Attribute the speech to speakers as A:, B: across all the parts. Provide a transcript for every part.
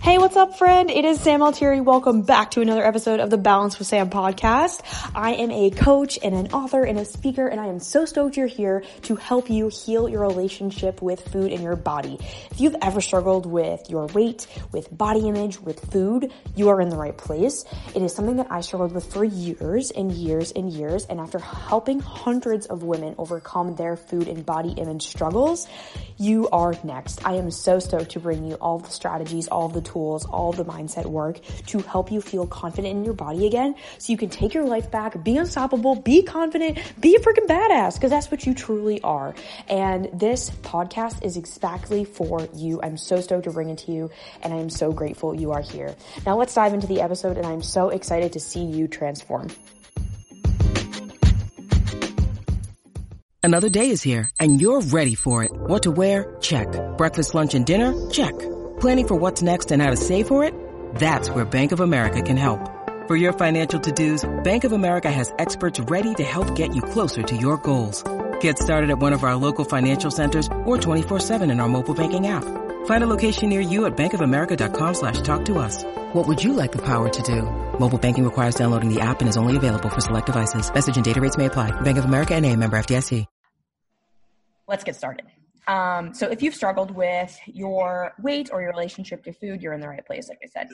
A: Hey, what's up, friend? It is Sam Altieri. Welcome back to another episode of the Balance with Sam podcast. I am a coach and an author and a speaker, and I am so stoked you're here to help you heal your relationship with food and your body. If you've ever struggled with your weight, with body image, with food, you are in the right place. It is something that I struggled with for years and years and years, and after helping hundreds of women overcome their food and body image struggles, you are next. I am so stoked to bring you all the strategies, all the tools, all the mindset work to help you feel confident in your body again so you can take your life back, be unstoppable, be confident, be a freaking badass, because that's what you truly are. And this podcast is exactly for you. I'm so stoked to bring it to you, and I am so grateful you are here. Now let's dive into the episode, and I'm so excited to see you transform.
B: Another day is here, and you're ready for it. What to wear? Check. Breakfast, lunch, and dinner? Check. Planning for what's next and how to save for it? That's where Bank of America can help. For your financial to-dos, Bank of America has experts ready to help get you closer to your goals. Get started at one of our local financial centers or 24/7 in our mobile banking app. Find a location near you at bankofamerica.com/talktous. What would you like the power to do? Mobile banking requires downloading the app and is only available for select devices. Message and data rates may apply. Bank of America N.A., member FDIC.
A: Let's get started. So if you've struggled with your weight or your relationship to food, you're in the right place, like I said.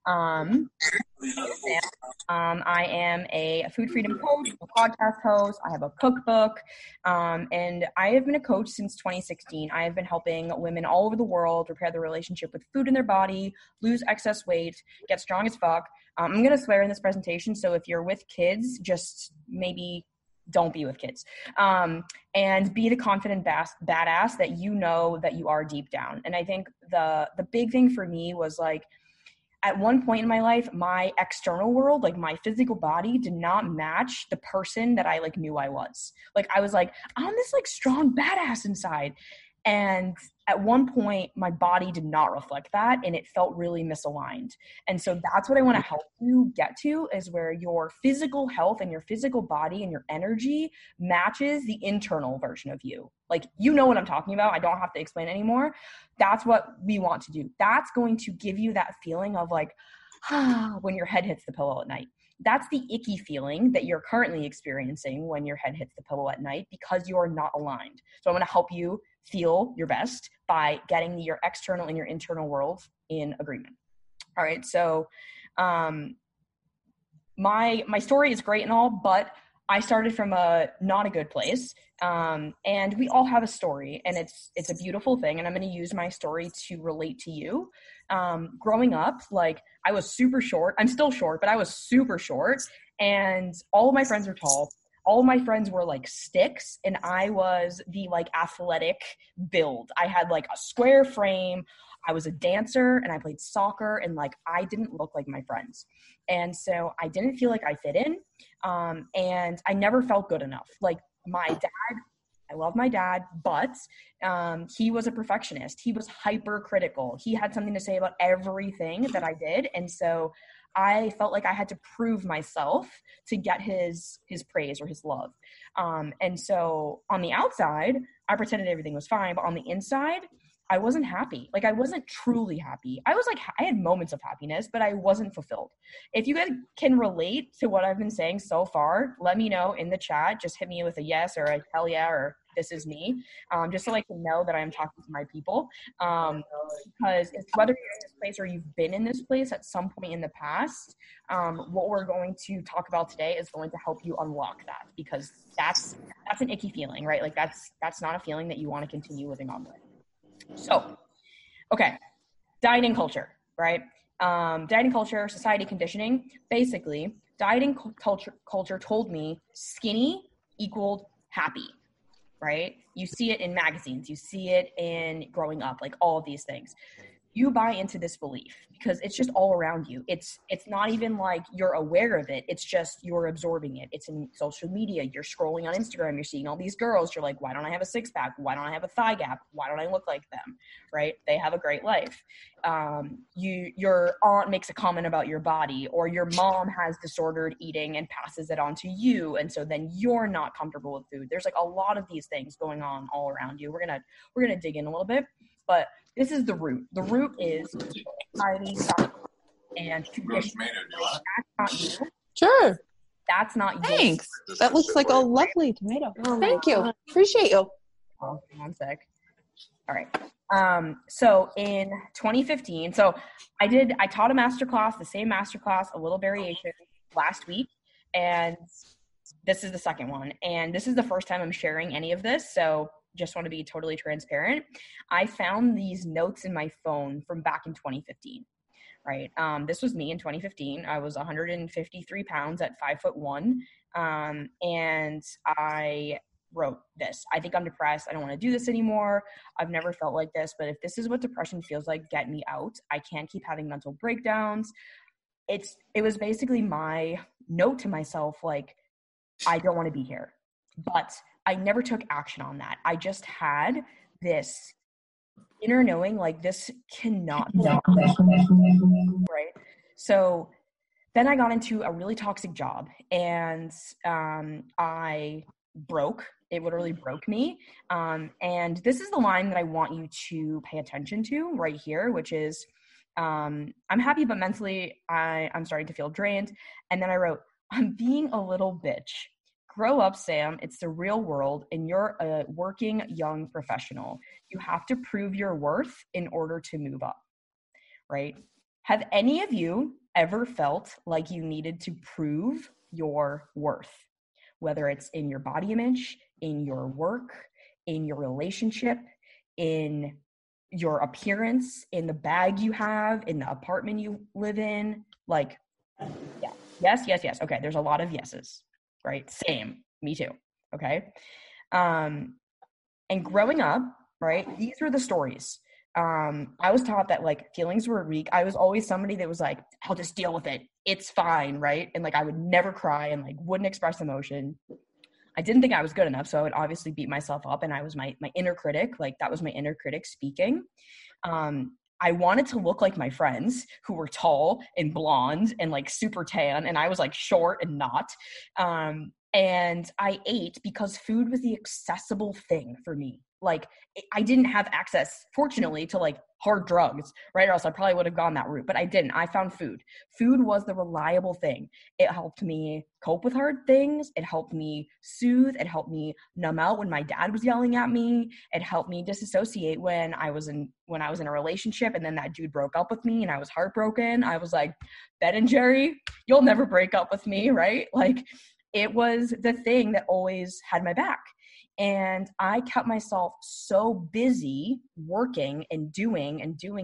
A: I am a food freedom coach, a podcast host. I have a cookbook, and I have been a coach since 2016. I have been helping women all over the world repair their relationship with food in their body, lose excess weight, get strong as fuck. I'm going to swear in this presentation, so if you're with kids, just maybe don't be with kids, and be the confident badass that you know that you are deep down. And I think the big thing for me was like, at one point in my life, my external world, like my physical body, did not match the person that I like knew I was. Like I was like, I'm this like strong badass inside. And at one point, my body did not reflect that, and it felt really misaligned. And so that's what I want to help you get to, is where your physical health and your physical body and your energy matches the internal version of you. Like, you know what I'm talking about. I don't have to explain anymore. That's what we want to do. That's going to give you that feeling of like, when your head hits the pillow at night. That's the icky feeling that you're currently experiencing when your head hits the pillow at night because you are not aligned. So I'm going to help you feel your best by getting your external and your internal world in agreement. All right. So my story is great and all, but I started from not a good place. And we all have a story, and it's a beautiful thing. And I'm going to use my story to relate to you. Growing up, like, I was super short. I'm still short, but I was super short, and all of my friends were tall. All of my friends were like sticks, and I was the like athletic build. I had like a square frame. I was a dancer, and I played soccer, and like I didn't look like my friends. And so I didn't feel like I fit in. And I never felt good enough. Like, my dad, I love my dad, but he was a perfectionist. He was hypercritical. He had something to say about everything that I did. And so I felt like I had to prove myself to get his praise or his love. And so on the outside, I pretended everything was fine, but on the inside, I wasn't happy. Like, I wasn't truly happy. I was like, I had moments of happiness, but I wasn't fulfilled. If you guys can relate to what I've been saying so far, let me know in the chat. Just hit me with a yes or a hell yeah, or this is me, just so I can know that I'm talking to my people. Because it's whether you're in this place or you've been in this place at some point in the past, what we're going to talk about today is going to help you unlock that, because that's an icky feeling, right? Like, that's not a feeling that you want to continue living on with. So, okay, dieting culture, right? Dieting culture, society conditioning. Basically, dieting culture told me skinny equaled happy, right? You see it in magazines. You see it in growing up, like all of these things. You buy into this belief because it's just all around you. It's not even like you're aware of it. It's just you're absorbing it. It's in social media. You're scrolling on Instagram. You're seeing all these girls. You're like, why don't I have a six pack? Why don't I have a thigh gap? Why don't I look like them? Right? They have a great life. Your aunt makes a comment about your body, or your mom has disordered eating and passes it on to you. And so then you're not comfortable with food. There's like a lot of these things going on all around you. We're going to dig in a little bit. but this is the root. The root is society, and tradition. That's not you.
C: Sure.
A: That's not you.
C: Thanks. That looks like a lovely tomato. Thank you. Appreciate you.
A: Oh, one sec. All right. So in 2015, I taught a masterclass, the same masterclass, a little variation last week, and this is the second one. And this is the first time I'm sharing any of this, so just want to be totally transparent. I found these notes in my phone from back in 2015. Right. This was me in 2015. I was 153 pounds at 5'1". And I wrote this. I think I'm depressed. I don't want to do this anymore. I've never felt like this, but if this is what depression feels like, get me out. I can't keep having mental breakdowns. It was basically my note to myself, like, I don't want to be here. But I never took action on that. I just had this inner knowing, like, this cannot be right. So then I got into a really toxic job, and I broke. It literally broke me. And this is the line that I want you to pay attention to right here, which is, I'm happy, but mentally I'm starting to feel drained. And then I wrote, I'm being a little bitch. Grow up, Sam. It's the real world, and you're a working young professional. You have to prove your worth in order to move up, right? Have any of you ever felt like you needed to prove your worth? Whether it's in your body image, in your work, in your relationship, in your appearance, in the bag you have, in the apartment you live in, like, yeah. Yes. Okay, there's a lot of yeses. Right? Same. Me too. Okay. And growing up, right, these were the stories. I was taught that, like, feelings were weak. I was always somebody that was like, I'll just deal with it. It's fine. Right. And, like, I would never cry and, like, wouldn't express emotion. I didn't think I was good enough. So I would obviously beat myself up, and I was my inner critic. Like, that was my inner critic speaking. I wanted to look like my friends who were tall and blonde and, like, super tan, and I was, like, short and not. And I ate because food was the accessible thing for me. Like, I didn't have access, fortunately, to, like, hard drugs, right? Or else I probably would have gone that route, but I didn't. I found food. Food was the reliable thing. It helped me cope with hard things. It helped me soothe. It helped me numb out when my dad was yelling at me. It helped me disassociate when I was in a relationship and then that dude broke up with me and I was heartbroken. I was like, Ben and Jerry, you'll never break up with me, right? Like, it was the thing that always had my back. And I kept myself so busy working and doing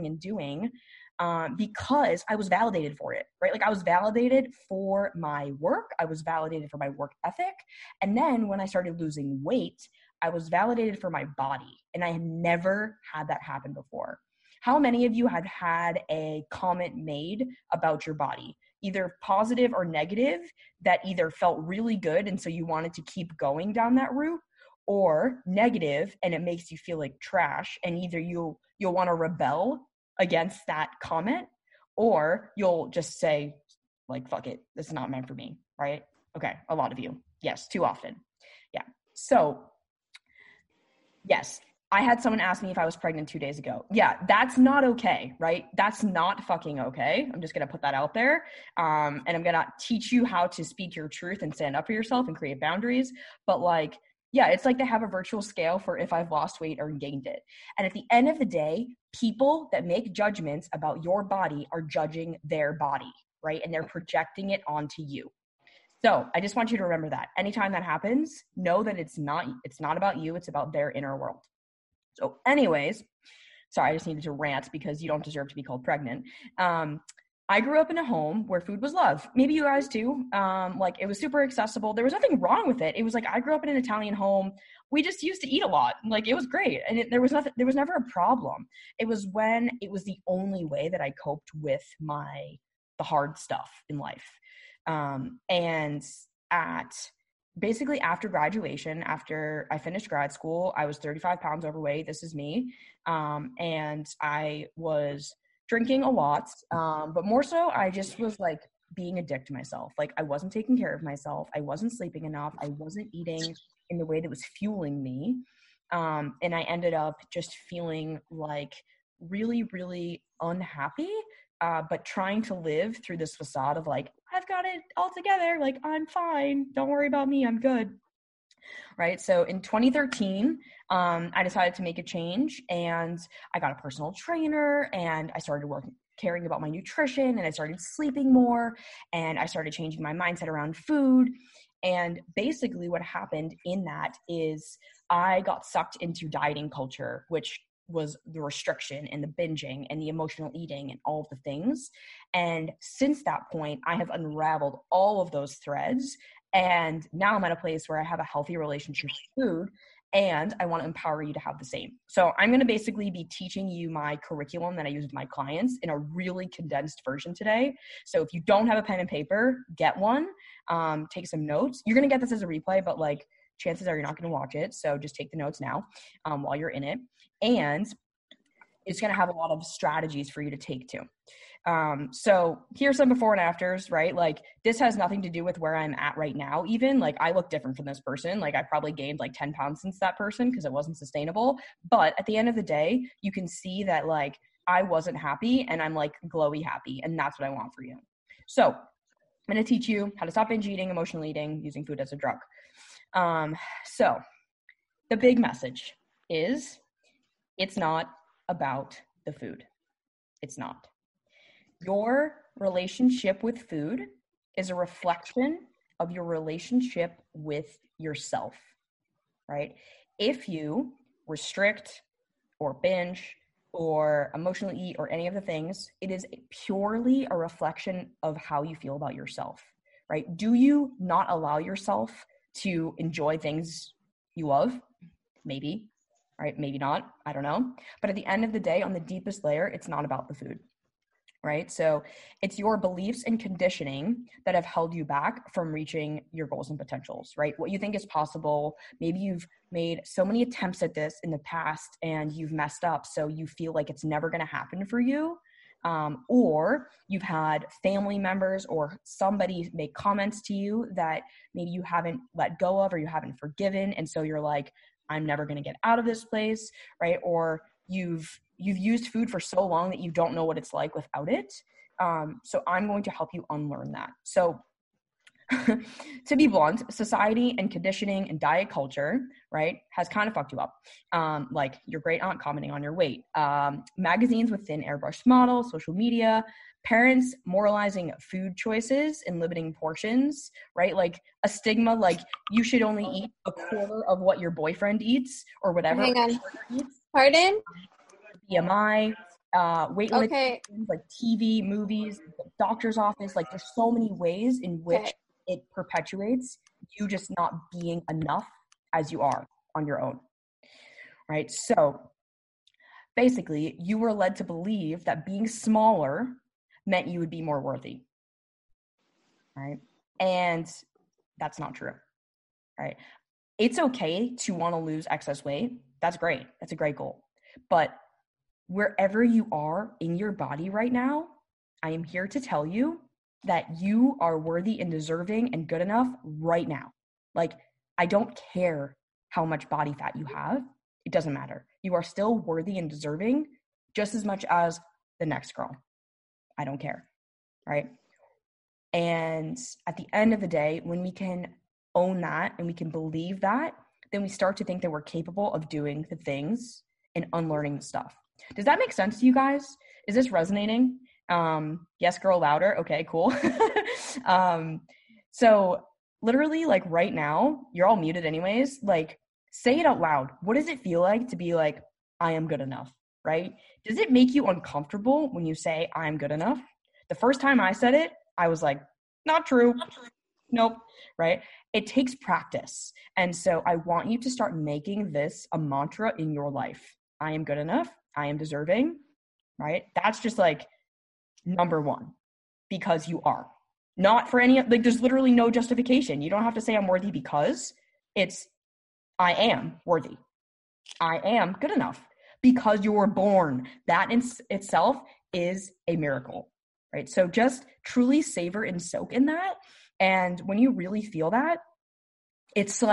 A: because I was validated for it, right? Like, I was validated for my work. I was validated for my work ethic. And then when I started losing weight, I was validated for my body. And I had never had that happen before. How many of you have had a comment made about your body, either positive or negative, that either felt really good and so you wanted to keep going down that route, or negative and it makes you feel like trash, and either you'll want to rebel against that comment, or you'll just say, like, fuck it, this is not meant for me, right? Okay, a lot of you. Yes, too often. Yeah. So, yes, I had someone ask me if I was pregnant 2 days ago. Yeah, that's not okay, right? That's not fucking okay. I'm just going to put that out there. And I'm going to teach you how to speak your truth and stand up for yourself and create boundaries. But, like, yeah, it's like they have a virtual scale for if I've lost weight or gained it. And at the end of the day, people that make judgments about your body are judging their body, right? And they're projecting it onto you. So I just want you to remember that. Anytime that happens, know that it's not about you, it's about their inner world. So anyways, sorry, I just needed to rant because you don't deserve to be called pregnant. I grew up in a home where food was love. Maybe you guys too. Like, it was super accessible. There was nothing wrong with it. It was like, I grew up in an Italian home. We just used to eat a lot. Like, it was great. And there was never a problem. It was when it was the only way that I coped with the hard stuff in life. And basically after graduation, after I finished grad school, I was 35 pounds overweight. This is me. And I was drinking a lot, but more so I just was, like, being a dick to myself. Like, I wasn't taking care of myself. I wasn't sleeping enough. I wasn't eating in the way that was fueling me. And I ended up just feeling like really, really unhappy, but trying to live through this facade of like, I've got it all together. Like, I'm fine. Don't worry about me. I'm good. Right. So in 2013, I decided to make a change, and I got a personal trainer, and I started caring about my nutrition, and I started sleeping more, and I started changing my mindset around food. And basically what happened in that is I got sucked into dieting culture, which was the restriction and the binging and the emotional eating and all of the things. And since that point, I have unraveled all of those threads. And now I'm at a place where I have a healthy relationship with food, and I want to empower you to have the same. So I'm going to basically be teaching you my curriculum that I use with my clients in a really condensed version today. So if you don't have a pen and paper, get one, take some notes. You're going to get this as a replay, but like chances are you're not going to watch it. So just take the notes now while you're in it. And it's going to have a lot of strategies for you to take to. So here's some before and afters, right? Like this has nothing to do with where I'm at right now. Even like I look different from this person. Like I probably gained like 10 pounds since that person because it wasn't sustainable. But at the end of the day, you can see that like I wasn't happy and I'm like glowy happy. And that's what I want for you. So I'm going to teach you how to stop binge eating, emotional eating, using food as a drug. So the big message is it's not about the food. It's not. Your relationship with food is a reflection of your relationship with yourself, right? If you restrict or binge or emotionally eat or any of the things, it is purely a reflection of how you feel about yourself, right? Do you not allow yourself to enjoy things you love? Maybe, right? Maybe not. I don't know. But at the end of the day, on the deepest layer, it's not about the food. Right? So it's your beliefs and conditioning that have held you back from reaching your goals and potentials, right? What you think is possible. Maybe you've made so many attempts at this in the past and you've messed up. So you feel like it's never going to happen for you. Or you've had family members or somebody make comments to you that maybe you haven't let go of or you haven't forgiven. And so you're like, I'm never going to get out of this place, right? Or you've used food for so long that you don't know what it's like without it. So I'm going to help you unlearn that. So to be blunt, society and conditioning and diet culture, right, has kind of fucked you up. Like your great aunt commenting on your weight, magazines with thin airbrushed models, social media, parents moralizing food choices and limiting portions, right? Like a stigma, like you should only eat a quarter of what your boyfriend eats or whatever.
C: Hang on. Pardon?
A: BMI, weight limit,
C: Okay.
A: like TV, movies, doctor's office. Like there's so many ways in which it perpetuates you just not being enough as you are on your own, right? So basically, you were led to believe that being smaller meant you would be more worthy, right? And that's not true, right? It's okay to want to lose excess weight. That's great. That's a great goal. But wherever you are in your body right now, I am here to tell you that you are worthy and deserving and good enough right now. Like, I don't care how much body fat you have. It doesn't matter. You are still worthy and deserving just as much as the next girl. I don't care, right? And at the end of the day, when we can own that and we can believe that, then we start to think that we're capable of doing the things and unlearning the stuff. Does that make sense to you guys? Is this resonating? Yes, girl, louder. Okay, cool. So literally like right now, you're all muted anyways, like say it out loud. What does it feel like to be like, I am good enough, right? Does it make you uncomfortable when you say I am good enough? The first time I said it, I was like, not true. Nope. Right? It takes practice. And so I want you to start making this a mantra in your life. I am good enough. I am deserving, right? That's just like number one, because you are. Not for any, like there's literally no justification. You don't have to say I'm worthy because it's, I am worthy. I am good enough because you were born. That in itself is a miracle, right? So just truly savor and soak in that. And when you really feel that, it's like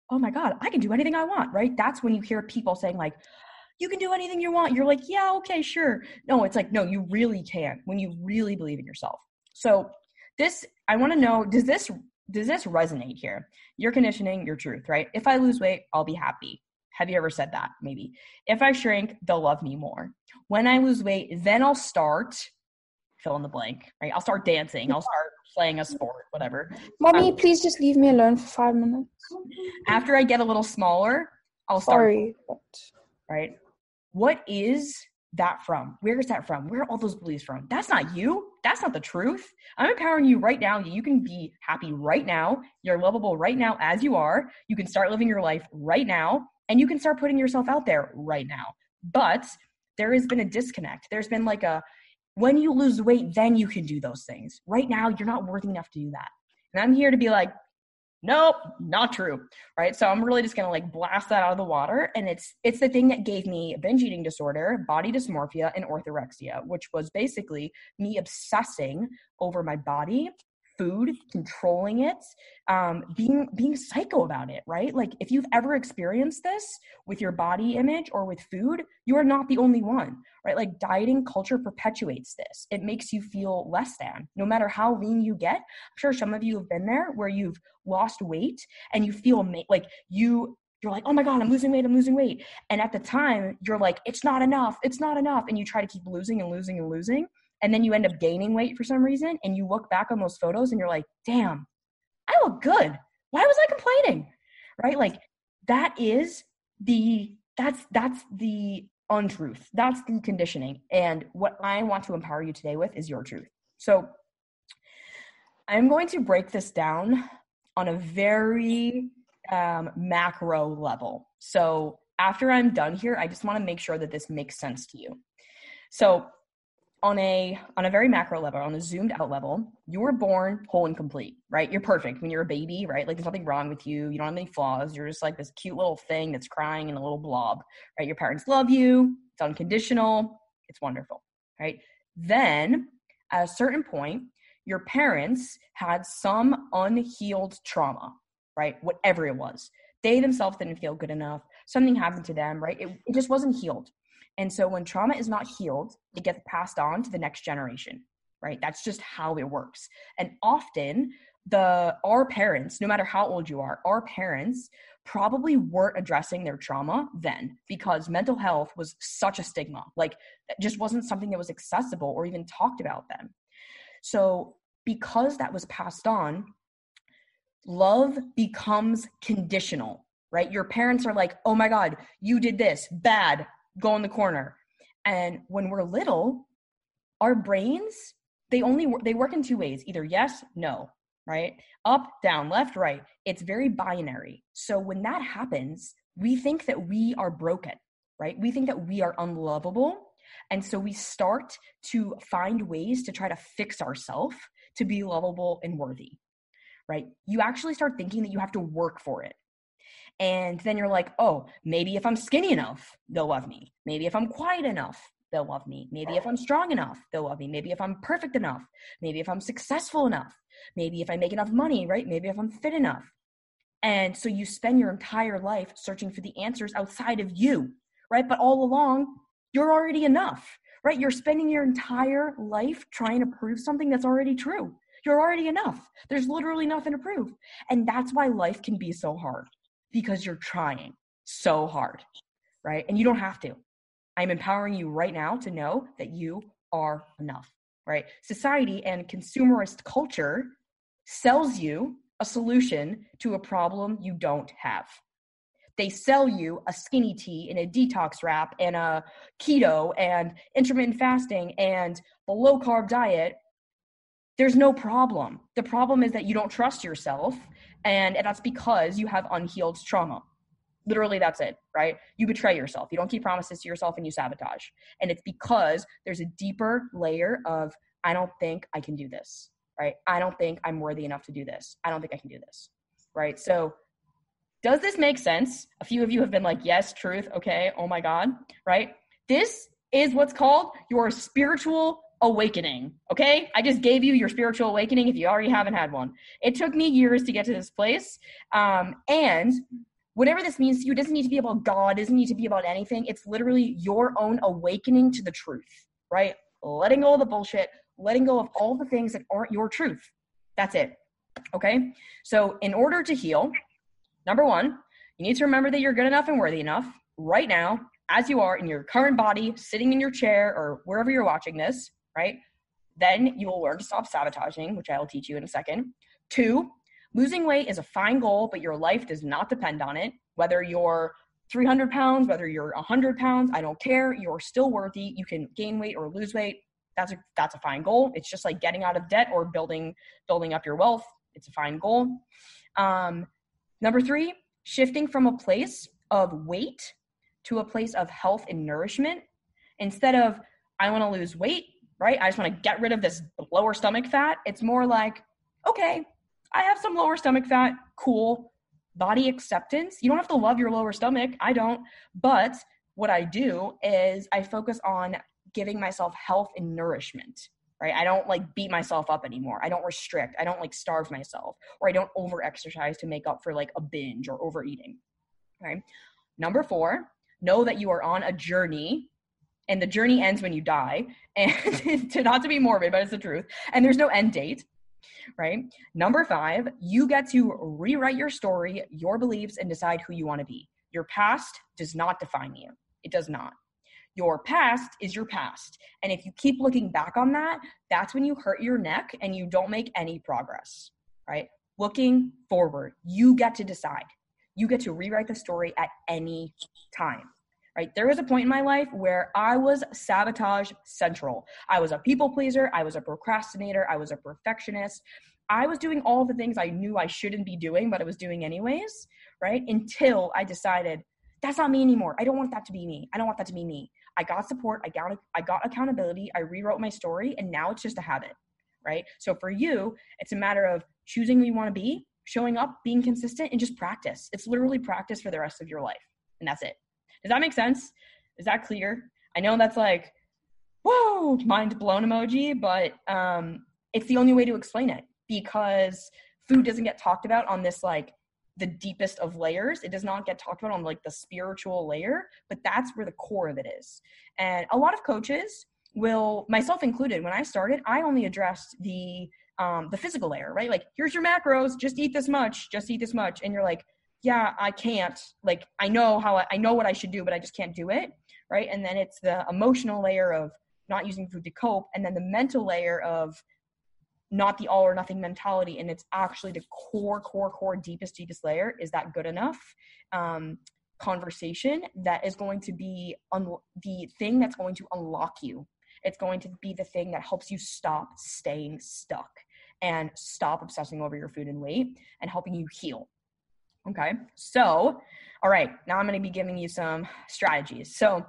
A: oh my God, I can do anything I want, right? That's when you hear people saying like, you can do anything you want. You're like, yeah, okay, sure. No, it's like, no, you really can when you really believe in yourself. So I want to know, does this resonate here? Your conditioning, your truth, right? If I lose weight, I'll be happy. Have you ever said that? Maybe. If I shrink, they'll love me more. When I lose weight, then I'll start fill in the blank, right? I'll start dancing. I'll start playing a sport, whatever.
C: Mommy, please just leave me alone for 5 minutes.
A: After I get a little smaller, I'll start.
C: Sorry.
A: Right? What is that from? Where is that from? Where are all those beliefs from? That's not you. That's not the truth. I'm empowering you right now. You can be happy right now. You're lovable right now as you are. You can start living your life right now, and you can start putting yourself out there right now. But there has been a disconnect. There's been like when you lose weight, then you can do those things. Right now, you're not worthy enough to do that. And I'm here to be like, nope, not true, right? So I'm really just going to like blast that out of the water. And it's the thing that gave me binge eating disorder, body dysmorphia, and orthorexia, which was basically me obsessing over my body, food, controlling it, being psycho about it, right? Like if you've ever experienced this with your body image or with food, you are not the only one, right? Like dieting culture perpetuates this. It makes you feel less than, no matter how lean you get. I'm sure some of you have been there where you've lost weight and you feel like you're like, oh my God, I'm losing weight. And at the time you're like, it's not enough. And you try to keep losing and losing and losing. And then you end up gaining weight for some reason. And you look back on those photos and you're like, damn, I look good. Why was I complaining? Right? Like that's the untruth. That's the conditioning. And what I want to empower you today with is your truth. So I'm going to break this down on a very macro level. So after I'm done here, I just want to make sure that this makes sense to you. So on a very macro level, on a zoomed out level, you were born whole and complete, right? You're perfect when you're a baby, right? Like there's nothing wrong with you. You don't have any flaws. You're just like this cute little thing that's crying in a little blob, right? Your parents love you. It's unconditional. It's wonderful, right? Then at a certain point, your parents had some unhealed trauma, right? Whatever it was. They themselves didn't feel good enough. Something happened to them, right? It just wasn't healed. And so when trauma is not healed, it gets passed on to the next generation, right? That's just how it works. And often our parents, no matter how old you are, our parents probably weren't addressing their trauma then because mental health was such a stigma. Like it just wasn't something that was accessible or even talked about then. So because that was passed on, love becomes conditional, right? Your parents are like, oh my God, you did this, bad, go in the corner. And when we're little, our brains, they work in two ways, either yes, no, right? Up, down, left, right. It's very binary. So when that happens, we think that we are broken, right? We think that we are unlovable. And so we start to find ways to try to fix ourselves to be lovable and worthy, right? You actually start thinking that you have to work for it. And then you're like, oh, maybe if I'm skinny enough, they'll love me. Maybe if I'm quiet enough, they'll love me. Maybe if I'm strong enough, they'll love me. Maybe if I'm perfect enough. Maybe if I'm successful enough. Maybe if I make enough money, right? Maybe if I'm fit enough. And so you spend your entire life searching for the answers outside of you, right? But all along, you're already enough, right? You're spending your entire life trying to prove something that's already true. You're already enough. There's literally nothing to prove. And that's why life can be so hard. Because you're trying so hard, right? And you don't have to. I'm empowering you right now to know that you are enough, right? Society and consumerist culture sells you a solution to a problem you don't have. They sell you a skinny tea and a detox wrap and a keto and intermittent fasting and the low carb diet. There's no problem. The problem is that you don't trust yourself. And that's because you have unhealed trauma. Literally, that's it, right? You betray yourself. You don't keep promises to yourself and you sabotage. And it's because there's a deeper layer of, I don't think I can do this, right? I don't think I'm worthy enough to do this. I don't think I can do this, right? So does this make sense? A few of you have been like, yes, truth, okay, oh my God, right? This is what's called your spiritual awakening, okay? I just gave you your spiritual awakening if you already haven't had one. It took me years to get to this place. And whatever this means to you, it doesn't need to be about God, it doesn't need to be about anything. It's literally your own awakening to the truth, right? Letting go of the bullshit, letting go of all the things that aren't your truth. That's it. Okay? So in order to heal, number one, you need to remember that you're good enough and worthy enough right now, as you are in your current body, sitting in your chair or wherever you're watching this, right? Then you will learn to stop sabotaging, which I will teach you in a second. 2, losing weight is a fine goal, but your life does not depend on it. Whether you're 300 pounds, whether you're 100 pounds, I don't care. You're still worthy. You can gain weight or lose weight. That's a fine goal. It's just like getting out of debt or building up your wealth. It's a fine goal. Number 3, shifting from a place of weight to a place of health and nourishment. Instead of, I want to lose weight, right? I just want to get rid of this lower stomach fat. It's more like, okay, I have some lower stomach fat. Cool. Body acceptance. You don't have to love your lower stomach. I don't. But what I do is I focus on giving myself health and nourishment, right? I don't like beat myself up anymore. I don't restrict. I don't like starve myself, or I don't over exercise to make up for like a binge or overeating. Okay. Number 4, know that you are on a journey, and the journey ends when you die. And not to be morbid, but it's the truth. And there's no end date, right? Number 5, you get to rewrite your story, your beliefs, and decide who you want to be. Your past does not define you. It does not. Your past is your past. And if you keep looking back on that, that's when you hurt your neck and you don't make any progress, right? Looking forward, you get to decide. You get to rewrite the story at any time, right? There was a point in my life where I was sabotage central. I was a people pleaser. I was a procrastinator. I was a perfectionist. I was doing all the things I knew I shouldn't be doing, but I was doing anyways, right? Until I decided, that's not me anymore. I don't want that to be me. I don't want that to be me. I got support. I got accountability. I rewrote my story, and now it's just a habit, right? So for you, it's a matter of choosing who you want to be, showing up, being consistent, and just practice. It's literally practice for the rest of your life. And that's it. Does that make sense? Is that clear? I know that's like, whoa, mind blown emoji, but it's the only way to explain it, because food doesn't get talked about on this like the deepest of layers. It does not get talked about on like the spiritual layer, but that's where the core of it is. And a lot of coaches will, myself included, when I started, I only addressed the physical layer, right? Like, here's your macros, just eat this much, just eat this much. And you're like, yeah, I can't, like, I know what I should do, but I just can't do it. Right. And then it's the emotional layer of not using food to cope. And then the mental layer of not the all or nothing mentality. And it's actually the core, deepest layer. Is that good enough? Conversation that is going to be the thing that's going to unlock you. It's going to be the thing that helps you stop staying stuck and stop obsessing over your food and weight and helping you heal. Okay. So, all right, now I'm going to be giving you some strategies. So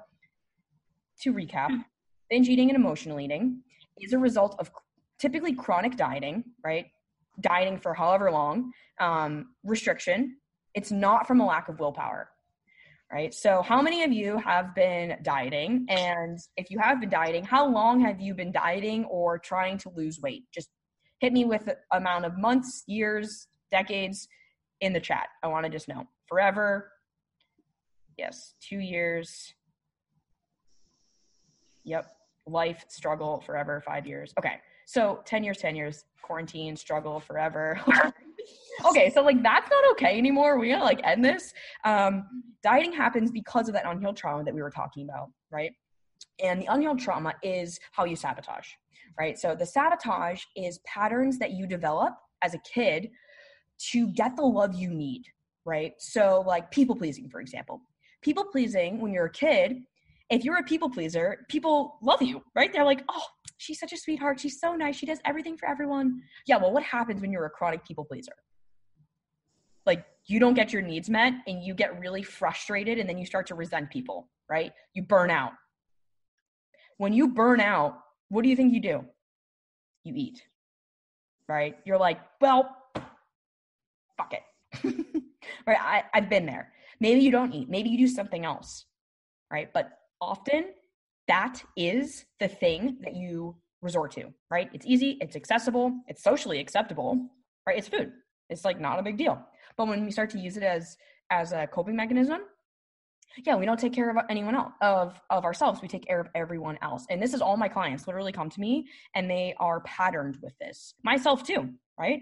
A: to recap, binge eating and emotional eating is a result of typically chronic dieting, right? Dieting for however long, restriction. It's not from a lack of willpower, right? So how many of you have been dieting? And if you have been dieting, how long have you been dieting or trying to lose weight? Just hit me with the amount of months, years, decades in the chat. I want to just know. Forever. Yes. 2 years. Yep. Life, struggle, forever, 5 years. Okay. So 10 years, quarantine, struggle, forever. Okay. So like, that's not okay anymore. We gotta like end this. Dieting happens because of that unhealed trauma that we were talking about, right? And the unhealed trauma is how you sabotage, right? So the sabotage is patterns that you develop as a kid to get the love you need, right? So like people pleasing, for example. People pleasing, when you're a kid, if you're a people pleaser, people love you, right? They're like, oh, she's such a sweetheart. She's so nice. She does everything for everyone. Yeah, well, what happens when you're a chronic people pleaser? Like, you don't get your needs met and you get really frustrated and then you start to resent people, right? You burn out. When you burn out, what do you think you do? You eat, right? You're like, well, fuck it. Right? I've been there. Maybe you don't eat. Maybe you do something else, right? But often that is the thing that you resort to, right? It's easy. It's accessible. It's socially acceptable, right? It's food. It's like not a big deal. But when we start to use it as as a coping mechanism, yeah, we don't take care of anyone else, of ourselves. We take care of everyone else. And this is all my clients literally come to me and they are patterned with this. Myself too, right?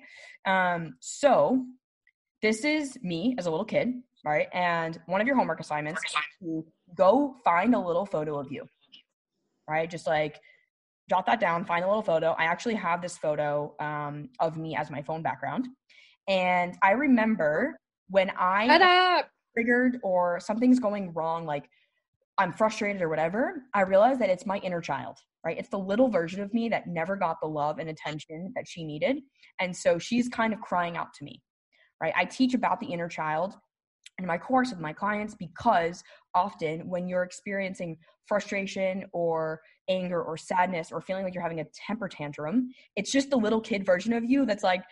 A: So this is me as a little kid, right? And one of your homework assignments is to go find a little photo of you, right? Just like jot that down, find a little photo. I actually have this photo of me as my phone background. And I remember when I triggered or something's going wrong, like I'm frustrated or whatever, I realized that it's my inner child, right? It's the little version of me that never got the love and attention that she needed. And so she's kind of crying out to me, right? I teach about the inner child in my course with my clients because often when you're experiencing frustration or anger or sadness or feeling like you're having a temper tantrum, it's just the little kid version of you that's like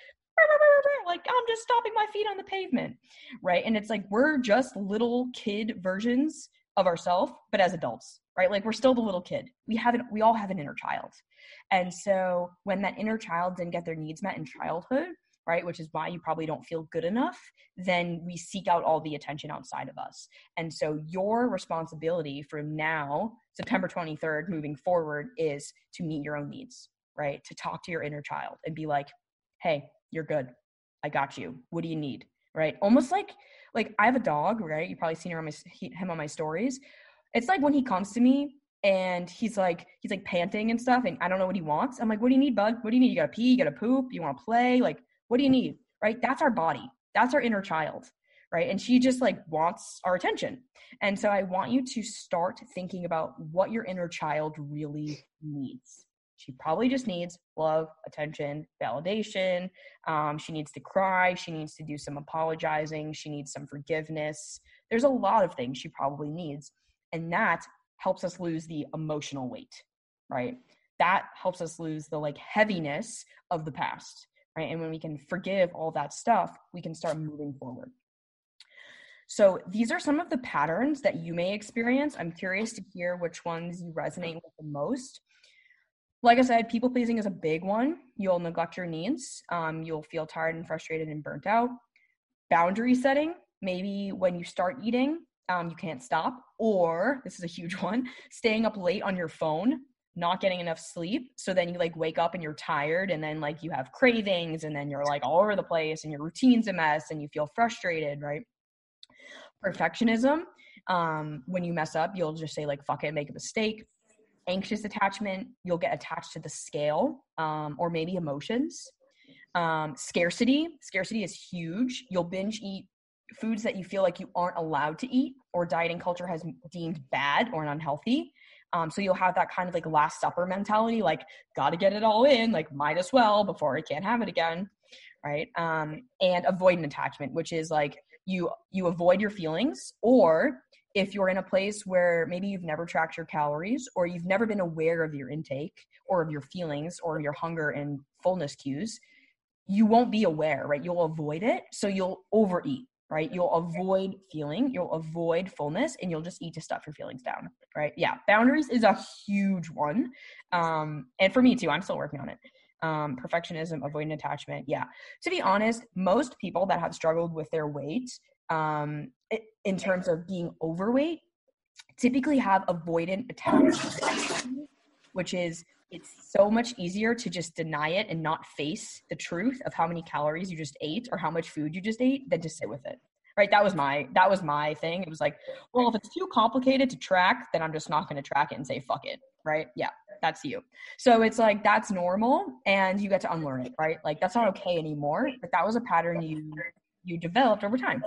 A: I'm just stomping my feet on the pavement, right? And it's like we're just little kid versions of ourselves, but as adults, right? Like we're still the little kid. We all have an inner child. And so when that inner child didn't get their needs met in childhood, right, which is why you probably don't feel good enough, then we seek out all the attention outside of us. And so your responsibility from now, September 23rd, moving forward, is to meet your own needs, right? To talk to your inner child and be like, hey, you're good. I got you. What do you need? Right? Almost like I have a dog, right? You've probably seen him on my stories. It's like when he comes to me and he's like panting and stuff and I don't know what he wants. I'm like, what do you need, bud? What do you need? You gotta pee, you gotta poop, you wanna play? Like, what do you need? Right? That's our body. That's our inner child. Right? And she just like wants our attention. And so I want you to start thinking about what your inner child really needs. She probably just needs love, attention, validation. She needs to cry. She needs to do some apologizing. She needs some forgiveness. There's a lot of things she probably needs. And that helps us lose the emotional weight, right? That helps us lose the like heaviness of the past, right? And when we can forgive all that stuff, we can start moving forward. So these are some of the patterns that you may experience. I'm curious to hear which ones you resonate with the most. Like I said, people pleasing is a big one. You'll neglect your needs. You'll feel tired and frustrated and burnt out. Boundary setting, maybe when you start eating, you can't stop. Or, this is a huge one, staying up late on your phone, not getting enough sleep. So then you like wake up and you're tired and then like you have cravings and then you're like all over the place and your routine's a mess and you feel frustrated, right? Perfectionism, when you mess up, you'll just say like, fuck it, make a mistake. Anxious attachment, you'll get attached to the scale or maybe emotions. Scarcity is huge. You'll binge eat foods that you feel like you aren't allowed to eat or dieting culture has deemed bad or unhealthy. So you'll have that kind of like Last Supper mentality, like gotta get it all in, like might as well before I can't have it again, right? And avoidant attachment, which is like you avoid your feelings, or if you're in a place where maybe you've never tracked your calories or you've never been aware of your intake or of your feelings or your hunger and fullness cues, you won't be aware, right? You'll avoid it. So you'll overeat, right? You'll avoid feeling, you'll avoid fullness, and you'll just eat to stuff your feelings down, right? Yeah. Boundaries is a huge one. And for me too, I'm still working on it. Perfectionism, avoidant attachment. Yeah. To be honest, most people that have struggled with their weight, in terms of being overweight, typically have avoidant attachment, which is it's so much easier to just deny it and not face the truth of how many calories you just ate or how much food you just ate than to sit with it. Right? That was my thing. It was like, well, if it's too complicated to track, then I'm just not going to track it and say, fuck it. Right? Yeah, that's you. So it's like, that's normal and you get to unlearn it, right? Like that's not okay anymore, but that was a pattern you developed over time.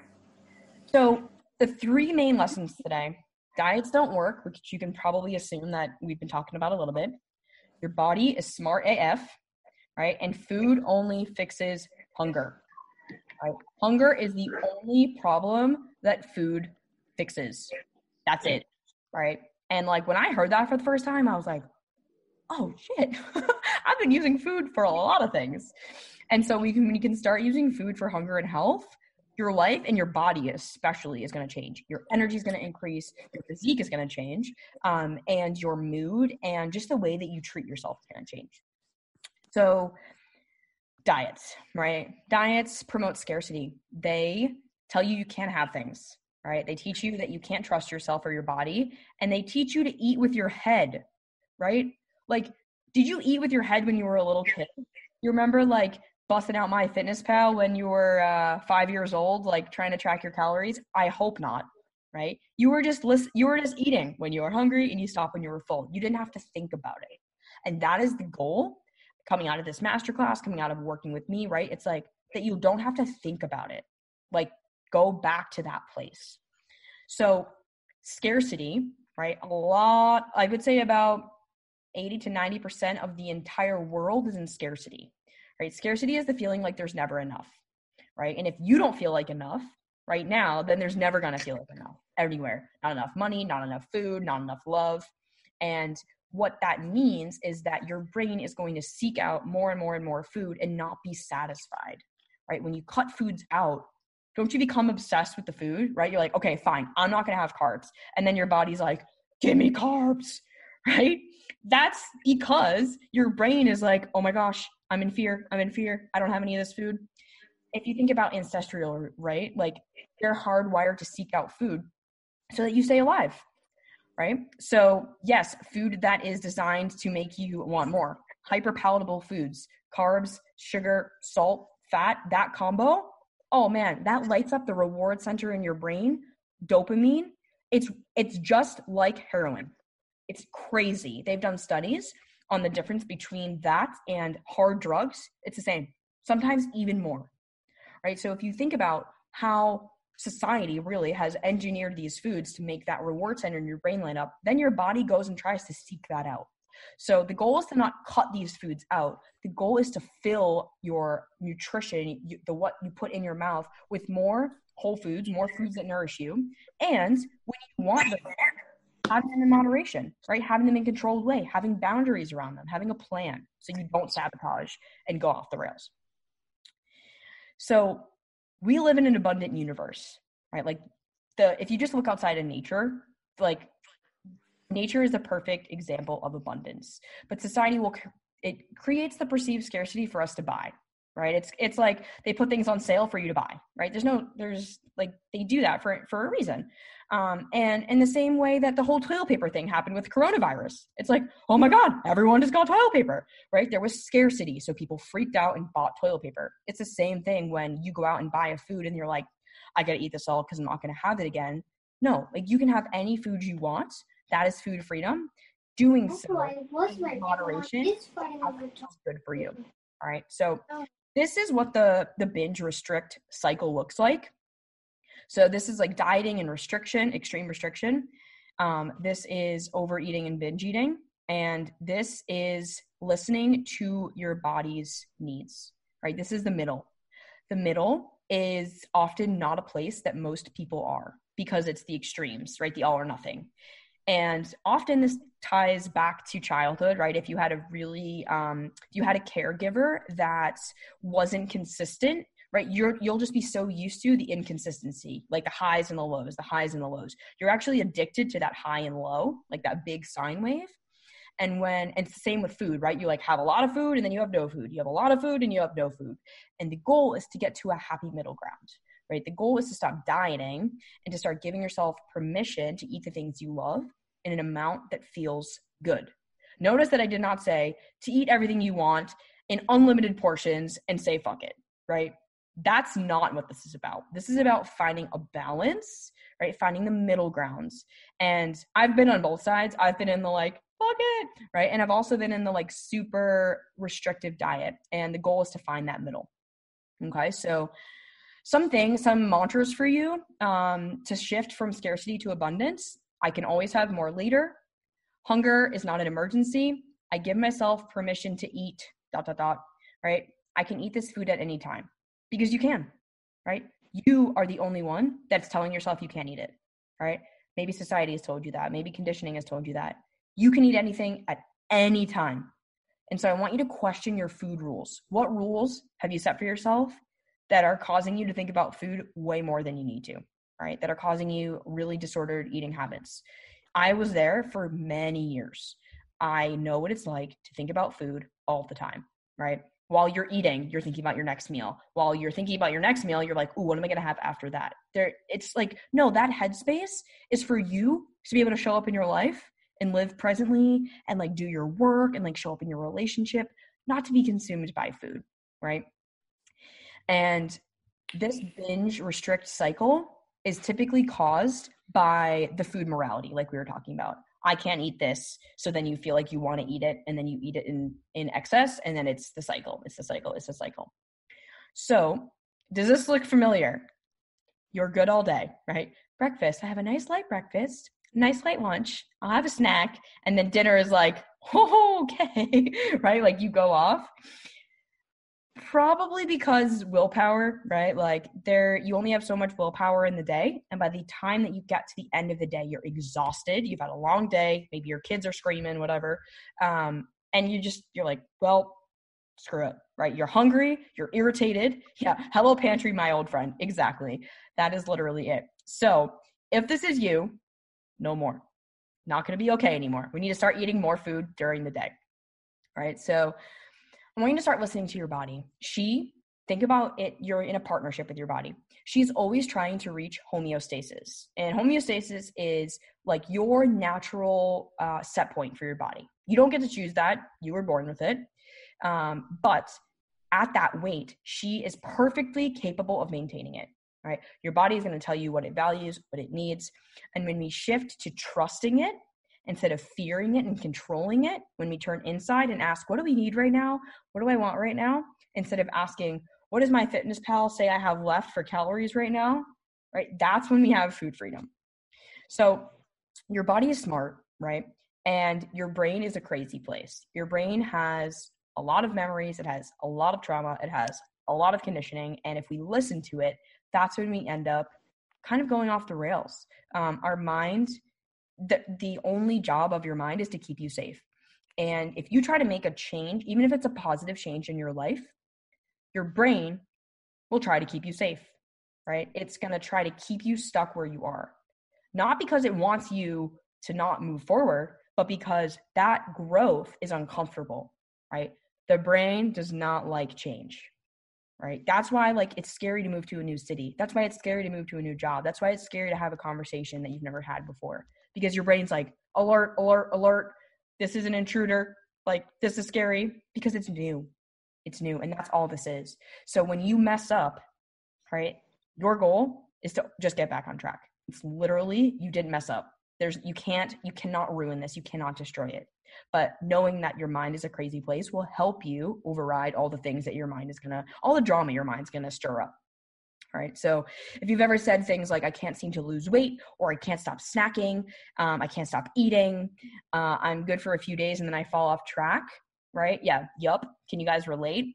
A: So the three main lessons today: diets don't work, which you can probably assume that we've been talking about a little bit. Your body is smart AF, right? And food only fixes hunger, right? Hunger is the only problem that food fixes. That's it, right? And like when I heard that for the first time, I was like, oh shit, I've been using food for a lot of things. And so when you can start using food for hunger and health, your life and your body especially is going to change. Your energy is going to increase. Your physique is going to change. And your mood and just the way that you treat yourself is going to change. So diets, right? Diets promote scarcity. They tell you can't have things, right? They teach you that you can't trust yourself or your body, and they teach you to eat with your head, right? Like, did you eat with your head when you were a little kid? You remember like busting out MyFitnessPal when you were 5 years old, like trying to track your calories? I hope not, right? You were just eating when you were hungry and you stopped when you were full. You didn't have to think about it. And that is the goal coming out of this masterclass, coming out of working with me, right? It's like that you don't have to think about it. Like, go back to that place. So scarcity, right? I would say about 80 to 90% of the entire world is in scarcity, right? Scarcity is the feeling like there's never enough, right? And if you don't feel like enough right now, then there's never going to feel like enough anywhere. Not enough money, not enough food, not enough love. And what that means is that your brain is going to seek out more and more and more food and not be satisfied, right? When you cut foods out, don't you become obsessed with the food, right? You're like, okay, fine, I'm not going to have carbs. And then your body's like, give me carbs, right? That's because your brain is like, oh my gosh, I'm in fear. I don't have any of this food. If you think about ancestral, right? Like, they're hardwired to seek out food so that you stay alive, right? So yes, food that is designed to make you want more. Hyperpalatable foods, carbs, sugar, salt, fat, that combo, oh man, that lights up the reward center in your brain, dopamine. It's just like heroin. It's crazy. They've done studies on the difference between that and hard drugs. It's the same, sometimes even more, right? So if you think about how society really has engineered these foods to make that reward center in your brain light up, then your body goes and tries to seek that out. So the goal is to not cut these foods out. The goal is to fill your nutrition, what you put in your mouth, with more whole foods, more foods that nourish you. And when you want them, having them in moderation, right? Having them in controlled way, having boundaries around them, having a plan so you don't sabotage and go off the rails. So we live in an abundant universe, right? Like, if you just look outside in nature, like, nature is a perfect example of abundance, but society it creates the perceived scarcity for us to buy, right? It's like they put things on sale for you to buy, right? There's like, they do that for a reason. And in the same way that the whole toilet paper thing happened with coronavirus, it's like, oh my God, everyone just got toilet paper, right? There was scarcity. So people freaked out and bought toilet paper. It's the same thing when you go out and buy a food and you're like, I got to eat this all because I'm not going to have it again. No, like, you can have any food you want. That is food freedom. Doing so in moderation is good for you. All right. So this is what the binge restrict cycle looks like. So this is like dieting and restriction, extreme restriction. This is overeating and binge eating. And this is listening to your body's needs, right? This is the middle. The middle is often not a place that most people are, because it's the extremes, right? The all or nothing. And often this ties back to childhood, right? If you had you had a caregiver that wasn't consistent, right? You'll just be so used to the inconsistency, like the highs and the lows. You're actually addicted to that high and low, like that big sine wave. And it's the same with food, right? You like have a lot of food and then you have no food. You have a lot of food and you have no food. And the goal is to get to a happy middle ground, right? The goal is to stop dieting and to start giving yourself permission to eat the things you love in an amount that feels good. Notice that I did not say to eat everything you want in unlimited portions and say, fuck it, right? That's not what this is about. This is about finding a balance, right? Finding the middle grounds. And I've been on both sides. I've been in the like, fuck it, right? And I've also been in the like super restrictive diet. And the goal is to find that middle. Okay. So some mantras for you to shift from scarcity to abundance. I can always have more later. Hunger is not an emergency. I give myself permission to eat, ... right? I can eat this food at any time because you can, right? You are the only one that's telling yourself you can't eat it, right? Maybe society has told you that. Maybe conditioning has told you that. You can eat anything at any time. And so I want you to question your food rules. What rules have you set for yourself that are causing you to think about food way more than you need to, right? That are causing you really disordered eating habits. I was there for many years. I know what it's like to think about food all the time, right? While you're eating, you're thinking about your next meal. While you're thinking about your next meal, you're like, ooh, what am I going to have after that? It's like, no, that headspace is for you to be able to show up in your life and live presently and like do your work and like show up in your relationship, not to be consumed by food, right? And this binge restrict cycle is typically caused by the food morality, like we were talking about. I can't eat this. So then you feel like you want to eat it, and then you eat it in excess, and then it's the cycle. It's the cycle. It's the cycle. So does this look familiar? You're good all day, right? Breakfast. I have a nice light breakfast, nice light lunch. I'll have a snack, and then dinner is like, oh, okay, right? Like you go off. Probably because willpower, right? Like you only have so much willpower in the day. And by the time that you get to the end of the day, you're exhausted. You've had a long day. Maybe your kids are screaming, whatever. And you're like, well, screw it, right? You're hungry. You're irritated. Yeah. Hello, pantry, my old friend. Exactly. That is literally it. So if this is you, no more. Not going to be okay anymore. We need to start eating more food during the day, right? So I want you to start listening to your body. Think about it, you're in a partnership with your body. She's always trying to reach homeostasis. And homeostasis is like your natural set point for your body. You don't get to choose that. You were born with it. But at that weight, she is perfectly capable of maintaining it, right? Your body is going to tell you what it values, what it needs. And when we shift to trusting it, instead of fearing it and controlling it, when we turn inside and ask, what do we need right now? What do I want right now? Instead of asking, what does my fitness pal say I have left for calories right now? Right? That's when we have food freedom. So your body is smart, right? And your brain is a crazy place. Your brain has a lot of memories. It has a lot of trauma. It has a lot of conditioning. And if we listen to it, that's when we end up kind of going off the rails. Our mind, the only job of your mind is to keep you safe. And if you try to make a change, even if it's a positive change in your life, your brain will try to keep you safe, right? It's going to try to keep you stuck where you are. Not because it wants you to not move forward, but because that growth is uncomfortable, right? The brain does not like change, right? That's why like it's scary to move to a new city. That's why it's scary to move to a new job. That's why it's scary to have a conversation that you've never had before. Because your brain's like, alert, alert, alert. This is an intruder. Like, this is scary because it's new. It's new. And that's all this is. So when you mess up, right, your goal is to just get back on track. It's literally, you didn't mess up. You cannot ruin this. You cannot destroy it. But knowing that your mind is a crazy place will help you override all the things that all the drama your mind's going to stir up. All right. So if you've ever said things like, I can't seem to lose weight, or I can't stop snacking, I can't stop eating, I'm good for a few days and then I fall off track, right? Yeah. Yup. Can you guys relate?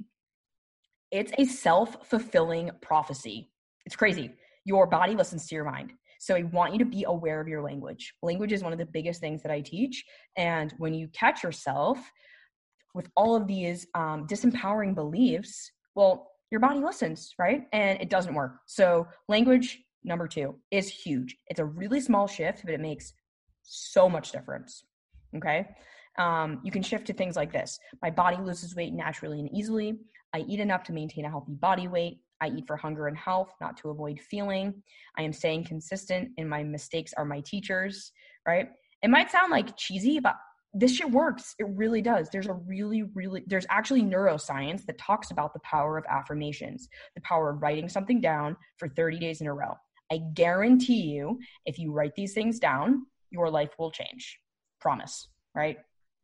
A: It's a self-fulfilling prophecy. It's crazy. Your body listens to your mind. So I want you to be aware of your language. Language is one of the biggest things that I teach. And when you catch yourself with all of these disempowering beliefs, well, your body listens, right? And it doesn't work. So language, number 2, is huge. It's a really small shift, but it makes so much difference, okay? You can shift to things like this. My body loses weight naturally and easily. I eat enough to maintain a healthy body weight. I eat for hunger and health, not to avoid feeling. I am staying consistent, and my mistakes are my teachers, right? It might sound like cheesy, but this shit works. It really does. There's actually neuroscience that talks about the power of affirmations, the power of writing something down for 30 days in a row. I guarantee you, if you write these things down, your life will change. Promise, right?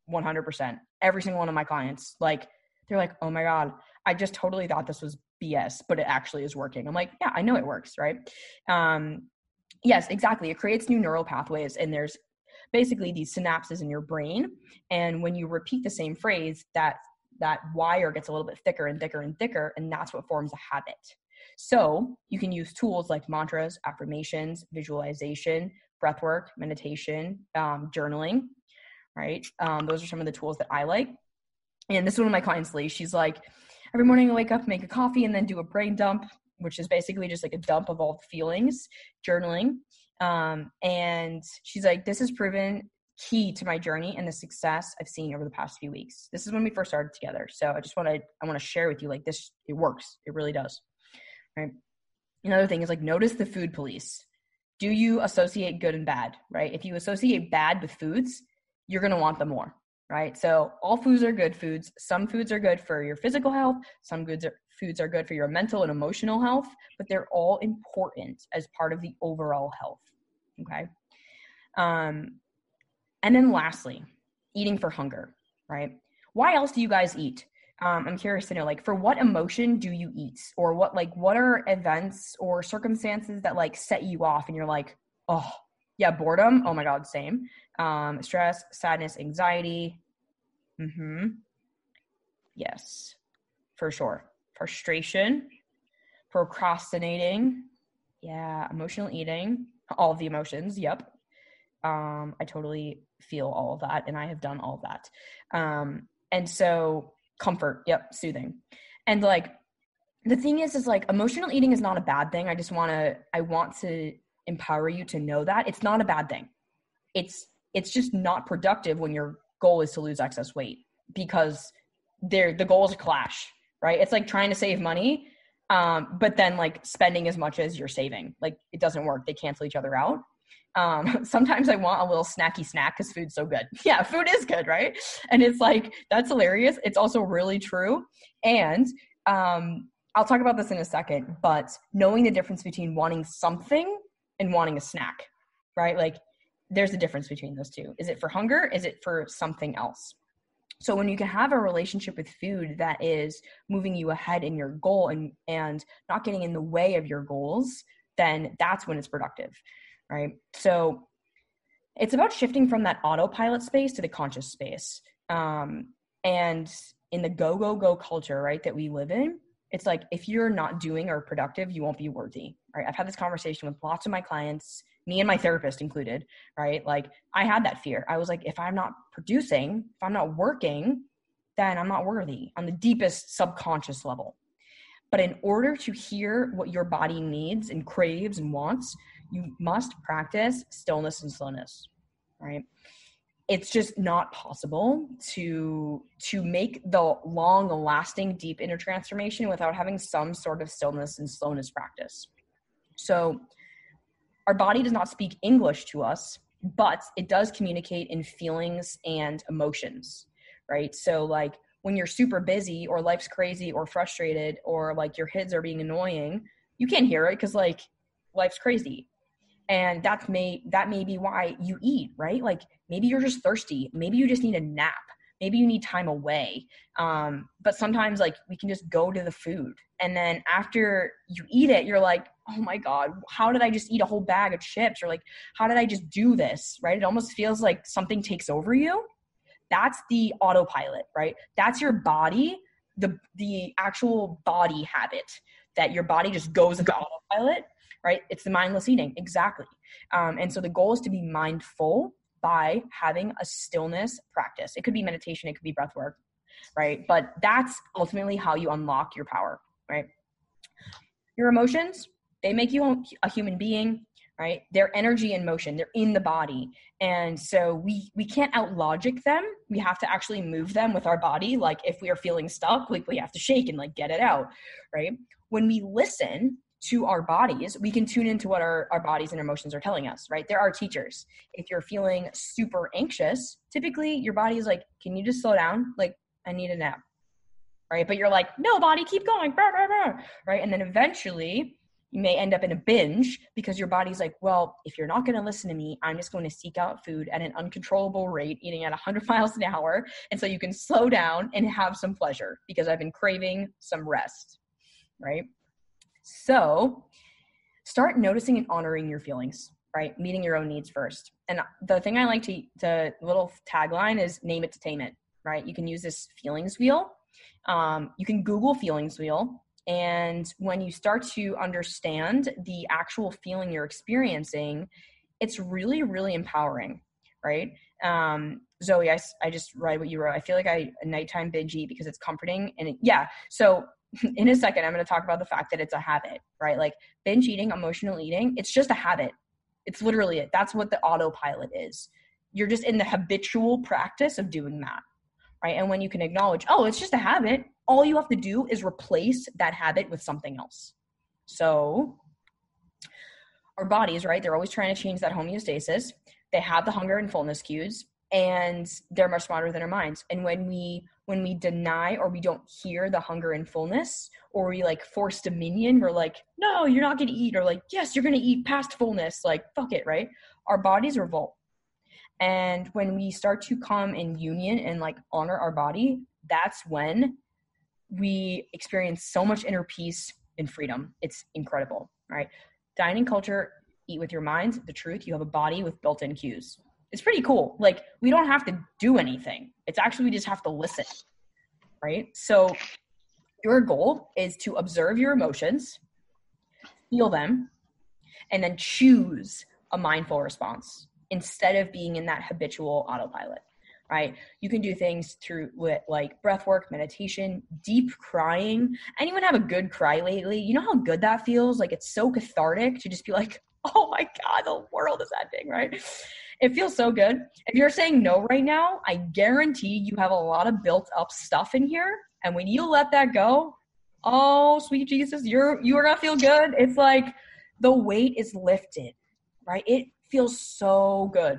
A: 100%. Every single one of my clients, they're like, oh my God, I just totally thought this was BS, but it actually is working. I'm like, yeah, I know it works, right? Yes, exactly. It creates new neural pathways, and there's basically these synapses in your brain. And when you repeat the same phrase, that wire gets a little bit thicker and thicker and thicker, and that's what forms a habit. So you can use tools like mantras, affirmations, visualization, breath work, meditation, journaling, right? Those are some of the tools that I like. And this is one of my clients, Lee. She's like, every morning I wake up, make a coffee, and then do a brain dump, which is basically just like a dump of all the feelings, journaling. And she's like, this is proven key to my journey and the success I've seen over the past few weeks. This is when we first started together. So I want to share with you, like, this, it works. It really does. Right. Another thing is, like, notice the food police. Do you associate good and bad, right? If you associate bad with foods, you're going to want them more, right? So all foods are good foods. Some foods are good for your physical health. Some foods are good for your mental and emotional health, but they're all important as part of the overall health. Okay. And then lastly, eating for hunger, right? Why else do you guys eat? I'm curious to know, like, for what emotion do you eat? Or what are events or circumstances that, like, set you off and you're like, oh yeah, boredom. Oh my God, same. Stress, sadness, anxiety. Yes, for sure. Frustration, procrastinating. Yeah. Emotional eating, all of the emotions. Yep. I totally feel all of that, and I have done all of that. And so comfort, yep, soothing. And, like, the thing is like, emotional eating is not a bad thing. I want to empower you to know that it's not a bad thing. It's just not productive when your goal is to lose excess weight, because the goals clash, right? It's like trying to save money, but then, like, spending as much as you're saving. Like, it doesn't work. They cancel each other out. Sometimes I want a little snacky snack because food's so good. Yeah, food is good, right? And it's like, that's hilarious. It's also really true. And I'll talk about this in a second, but knowing the difference between wanting something and wanting a snack, right? Like, there's a difference between those two. Is it for hunger? Is it for something else? So when you can have a relationship with food that is moving you ahead in your goal and not getting in the way of your goals, then that's when it's productive. Right. So it's about shifting from that autopilot space to the conscious space. And in the go culture, right, that we live in, it's like, if you're not doing or productive, you won't be worthy. Right. I've had this conversation with lots of my clients, me and my therapist included, right? Like, I had that fear. I was like, if I'm not producing, if I'm not working, then I'm not worthy on the deepest subconscious level. But in order to hear what your body needs and craves and wants, you must practice stillness and slowness, right? It's just not possible to make the long-lasting, deep inner transformation without having some sort of stillness and slowness practice. So our body does not speak English to us, but it does communicate in feelings and emotions, right? So, like, when you're super busy or life's crazy or frustrated or, like, your kids are being annoying, you can't hear it because, like, life's crazy. And that may be why you eat, right? Like, maybe you're just thirsty. Maybe you just need a nap. Maybe you need time away. But sometimes, like, we can just go to the food. And then after you eat it, you're like, oh my God, how did I just eat a whole bag of chips? Or, like, how did I just do this, right? It almost feels like something takes over you. That's the autopilot, right? That's your body, the actual body habit that your body just goes into autopilot, right? It's the mindless eating. Exactly. And so the goal is to be mindful by having a stillness practice. It could be meditation. It could be breath work, right? But that's ultimately how you unlock your power, right? Your emotions, they make you a human being, right? They're energy in motion. They're in the body. And so we can't out logic them. We have to actually move them with our body. Like, if we are feeling stuck, like, we have to shake and, like, get it out, right? When we listen to our bodies, we can tune into what our bodies and emotions are telling us, right? There are teachers. If you're feeling super anxious, typically your body is like, can you just slow down? Like, I need a nap, right? But you're like, no, body, keep going, right? And then eventually you may end up in a binge because your body's like, well, if you're not going to listen to me, I'm just going to seek out food at an uncontrollable rate, eating at 100 miles an hour. And so you can slow down and have some pleasure because I've been craving some rest, right? So start noticing and honoring your feelings, right? Meeting your own needs first. And the thing I like the little tagline is name it to tame it, right? You can use this feelings wheel. You can Google feelings wheel. And when you start to understand the actual feeling you're experiencing, it's really, really empowering, right? Zoe, I just read what you wrote. I feel like I nighttime binge eat because it's comforting. And so in a second, I'm going to talk about the fact that it's a habit, right? Like, binge eating, emotional eating, it's just a habit. It's literally it. That's what the autopilot is. you're just in the habitual practice of doing that, right? And when you can acknowledge, oh, it's just a habit, all you have to do is replace that habit with something else. So our bodies, right, they're always trying to change that homeostasis. They have the hunger and fullness cues, and they're much smarter than our minds. And when we deny or we don't hear the hunger and fullness, or we like force dominion, we're like, no, you're not going to eat, or like, yes, you're going to eat past fullness, like, fuck it, right? Our bodies revolt. And when we start to come in union and like honor our body, that's when we experience so much inner peace and freedom. It's incredible, right? Dining culture, eat with your mind, the truth, you have a body with built-in cues. It's pretty cool. Like, we don't have to do anything. It's actually, we just have to listen, right? So your goal is to observe your emotions, feel them, and then choose a mindful response instead of being in that habitual autopilot, right? You can do things through like breath work, meditation, deep crying. Anyone have a good cry lately? You know how good that feels? Like, it's so cathartic to just be like, oh my God, the world is ending, right? It feels so good. If you're saying no right now, I guarantee you have a lot of built up stuff in here. And when you let that go, oh, sweet Jesus, you are gonna feel good. It's like the weight is lifted, right? It feels so good.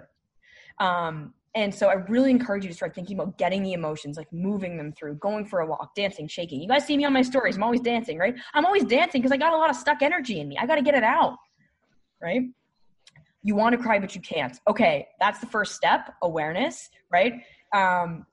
A: And so I really encourage you to start thinking about getting the emotions, like moving them through, going for a walk, dancing, shaking. You guys see me on my stories. I'm always dancing, right? I'm always dancing because I got a lot of stuck energy in me. I got to get it out, right? You want to cry, but you can't. Okay, that's the first step, awareness, right? Hold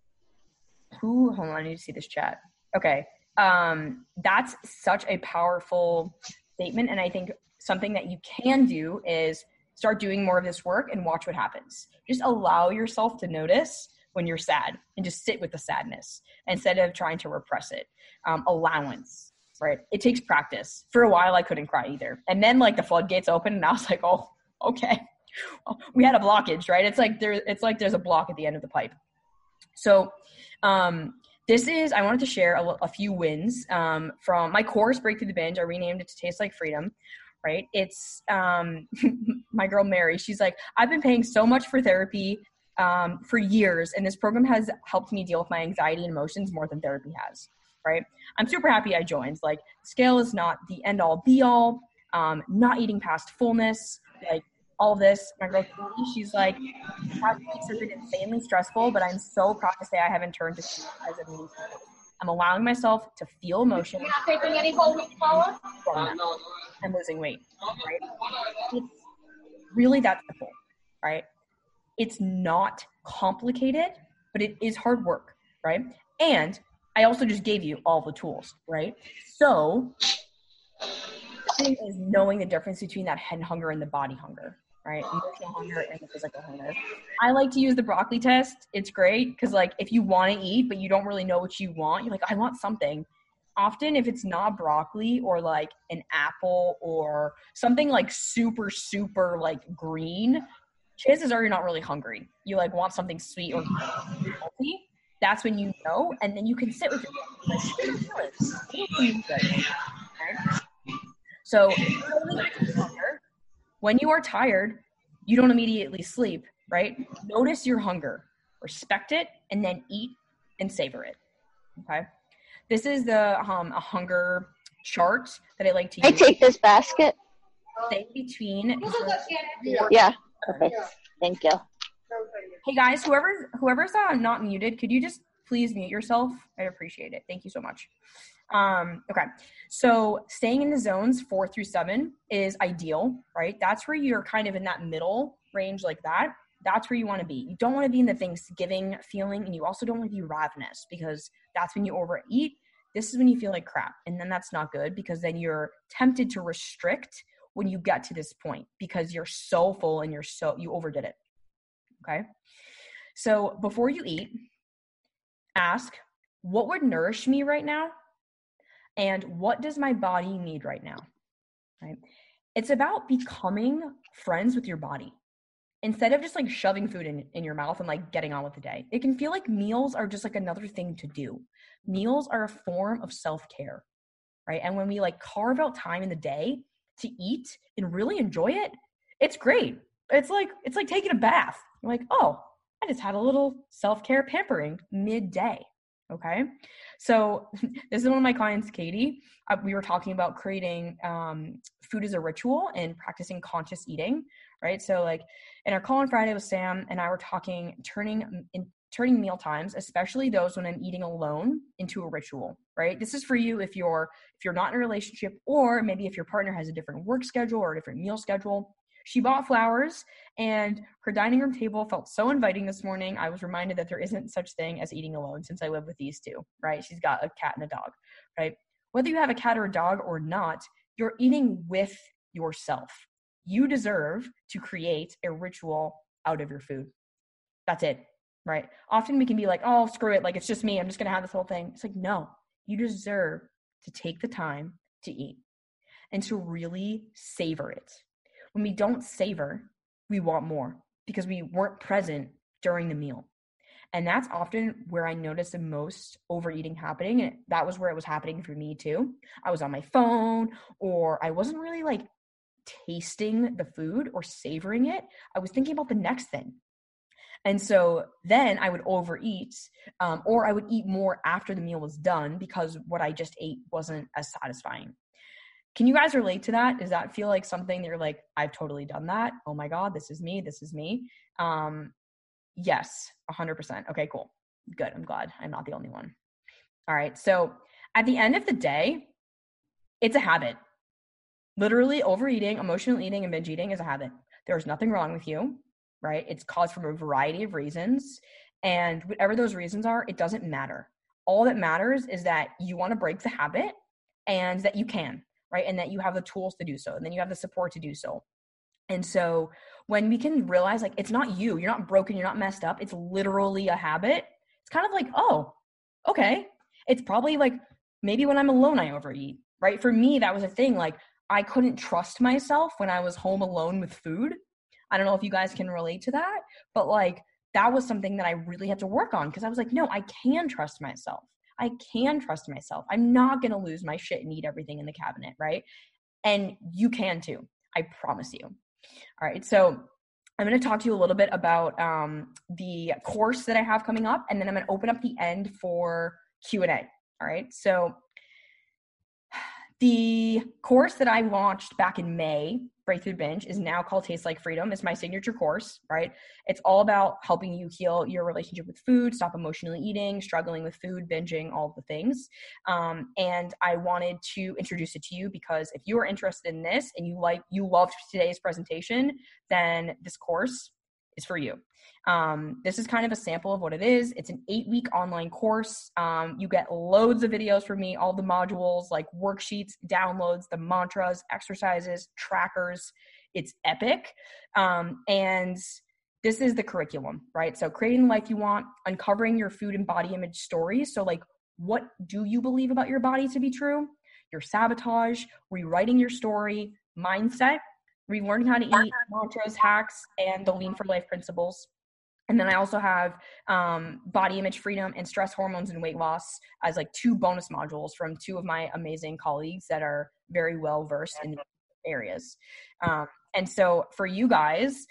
A: on, I need to see this chat. Okay, that's such a powerful statement, and I think something that you can do is start doing more of this work and watch what happens. Just allow yourself to notice when you're sad and just sit with the sadness instead of trying to repress it. Allowance, right? It takes practice. For a while, I couldn't cry either. And then like the floodgates opened and I was like, oh, okay. Well, we had a blockage, right? It's like there's a block at the end of the pipe. So I wanted to share a few wins from my course, Break Through the Binge. I renamed it to Taste Like Freedom. Right? It's my girl Mary. She's like, I've been paying so much for therapy for years, and this program has helped me deal with my anxiety and emotions more than therapy has. Right? I'm super happy I joined. Like, scale is not the end all be all. Not eating past fullness, like all of this. My girl Katie, she's like, past weeks have been insanely stressful, but I'm so proud to say I haven't turned to food as a means. I'm allowing myself to feel emotion.
D: You're not taking any whole wheat flour?
A: I'm losing weight, right? It's really that simple, right? It's not complicated, but it is hard work, right? And I also just gave you all the tools, right? So the thing is knowing the difference between that head hunger and the body hunger, right? Emotional hunger and the physical hunger. I like to use the broccoli test. It's great because, like, if you want to eat but you don't really know what you want, you're like, I want something. Often if it's not broccoli or like an apple or something like super, super like green, chances are you're not really hungry. You like want something sweet or healthy. That's when you know, and then you can sit with it. So when you are tired, you don't immediately sleep, right? Notice your hunger, respect it, and then eat and savor it. Okay. This is a hunger chart that I like to use.
E: I take this basket.
A: Stay between.
E: Yeah. Perfect. Thank you.
A: Hey guys, whoever's not muted, could you just please mute yourself? I'd appreciate it. Thank you so much. Okay. So staying in the zones 4 through 7 is ideal, right? That's where you're kind of in that middle range like that. That's where you want to be. You don't want to be in the Thanksgiving feeling, and you also don't want to be ravenous because that's when you overeat. This is when you feel like crap. And then that's not good because then you're tempted to restrict when you get to this point because you're so full and you overdid it. Okay. So before you eat, ask, what would nourish me right now? And what does my body need right now? Right? It's about becoming friends with your body. Instead of just like shoving food in your mouth and like getting on with the day. It can feel like meals are just like another thing to do. Meals are a form of self-care, right? And when we like carve out time in the day to eat and really enjoy it, it's great. it's like taking a bath. You're like, oh, I just had a little self-care pampering midday. Okay. So this is one of my clients, Katie. We were talking about creating food as a ritual and practicing conscious eating, right? So like in our call on Friday with Sam and I were talking, turning meal times, especially those when I'm eating alone, into a ritual, right? This is for you if you're not in a relationship, or maybe if your partner has a different work schedule or a different meal schedule. She bought flowers and her dining room table felt so inviting this morning. I was reminded that there isn't such thing as eating alone since I live with these two, right? She's got a cat and a dog, right? Whether you have a cat or a dog or not, you're eating with yourself. You deserve to create a ritual out of your food. That's it, right? Often we can be like, oh, screw it. Like, it's just me. I'm just going to have this whole thing. It's like, no, you deserve to take the time to eat and to really savor it. When we don't savor, we want more because we weren't present during the meal. And that's often where I notice the most overeating happening. And that was where it was happening for me too. I was on my phone, or I wasn't really like tasting the food or savoring it. I was thinking about the next thing. And so then I would overeat, or I would eat more after the meal was done because what I just ate wasn't as satisfying. Can you guys relate to that? Does that feel like something that you're like, I've totally done that? Oh my God, this is me. This is me. Yes, 100%. Okay, cool. Good. I'm glad I'm not the only one. All right. So at the end of the day, it's a habit. Literally overeating, emotional eating, and binge eating is a habit. There's nothing wrong with you, right? It's caused from a variety of reasons. And whatever those reasons are, it doesn't matter. All that matters is that you want to break the habit and that you can. Right? And that you have the tools to do so. And then you have the support to do so. And so when we can realize like, it's not you, you're not broken, you're not messed up. It's literally a habit. It's kind of like, oh, okay. It's probably like, maybe when I'm alone, I overeat, right? For me, that was a thing. Like I couldn't trust myself when I was home alone with food. I don't know if you guys can relate to that, but like, that was something that I really had to work on because I was like, no, I can trust myself. I can trust myself. I'm not going to lose my shit and eat everything in the cabinet, right? And you can too. I promise you. All right. So I'm going to talk to you a little bit about the course that I have coming up, and then I'm going to open up the end for Q&A. All right. So the course that I launched back in May, Breakthrough Binge, is now called Taste Like Freedom. It's my signature course, right? It's all about helping you heal your relationship with food, stop emotionally eating, struggling with food, binging, all of the things. And I wanted to introduce it to you because if you are interested in this and you loved today's presentation, then this course is for you. This is kind of a sample of what it is. It's an 8-week online course. You get loads of videos from me, all the modules like worksheets, downloads, the mantras, exercises, trackers. It's epic. And this is the curriculum, right? So creating the life you want, uncovering your food and body image stories. So like, what do you believe about your body to be true? Your sabotage, rewriting your story, mindset, relearning how to eat, mantras, hacks, and the Lean for Life principles. And then I also have body image freedom and stress hormones and weight loss as like 2 bonus modules from 2 of my amazing colleagues that are very well versed in these areas. And so for you guys,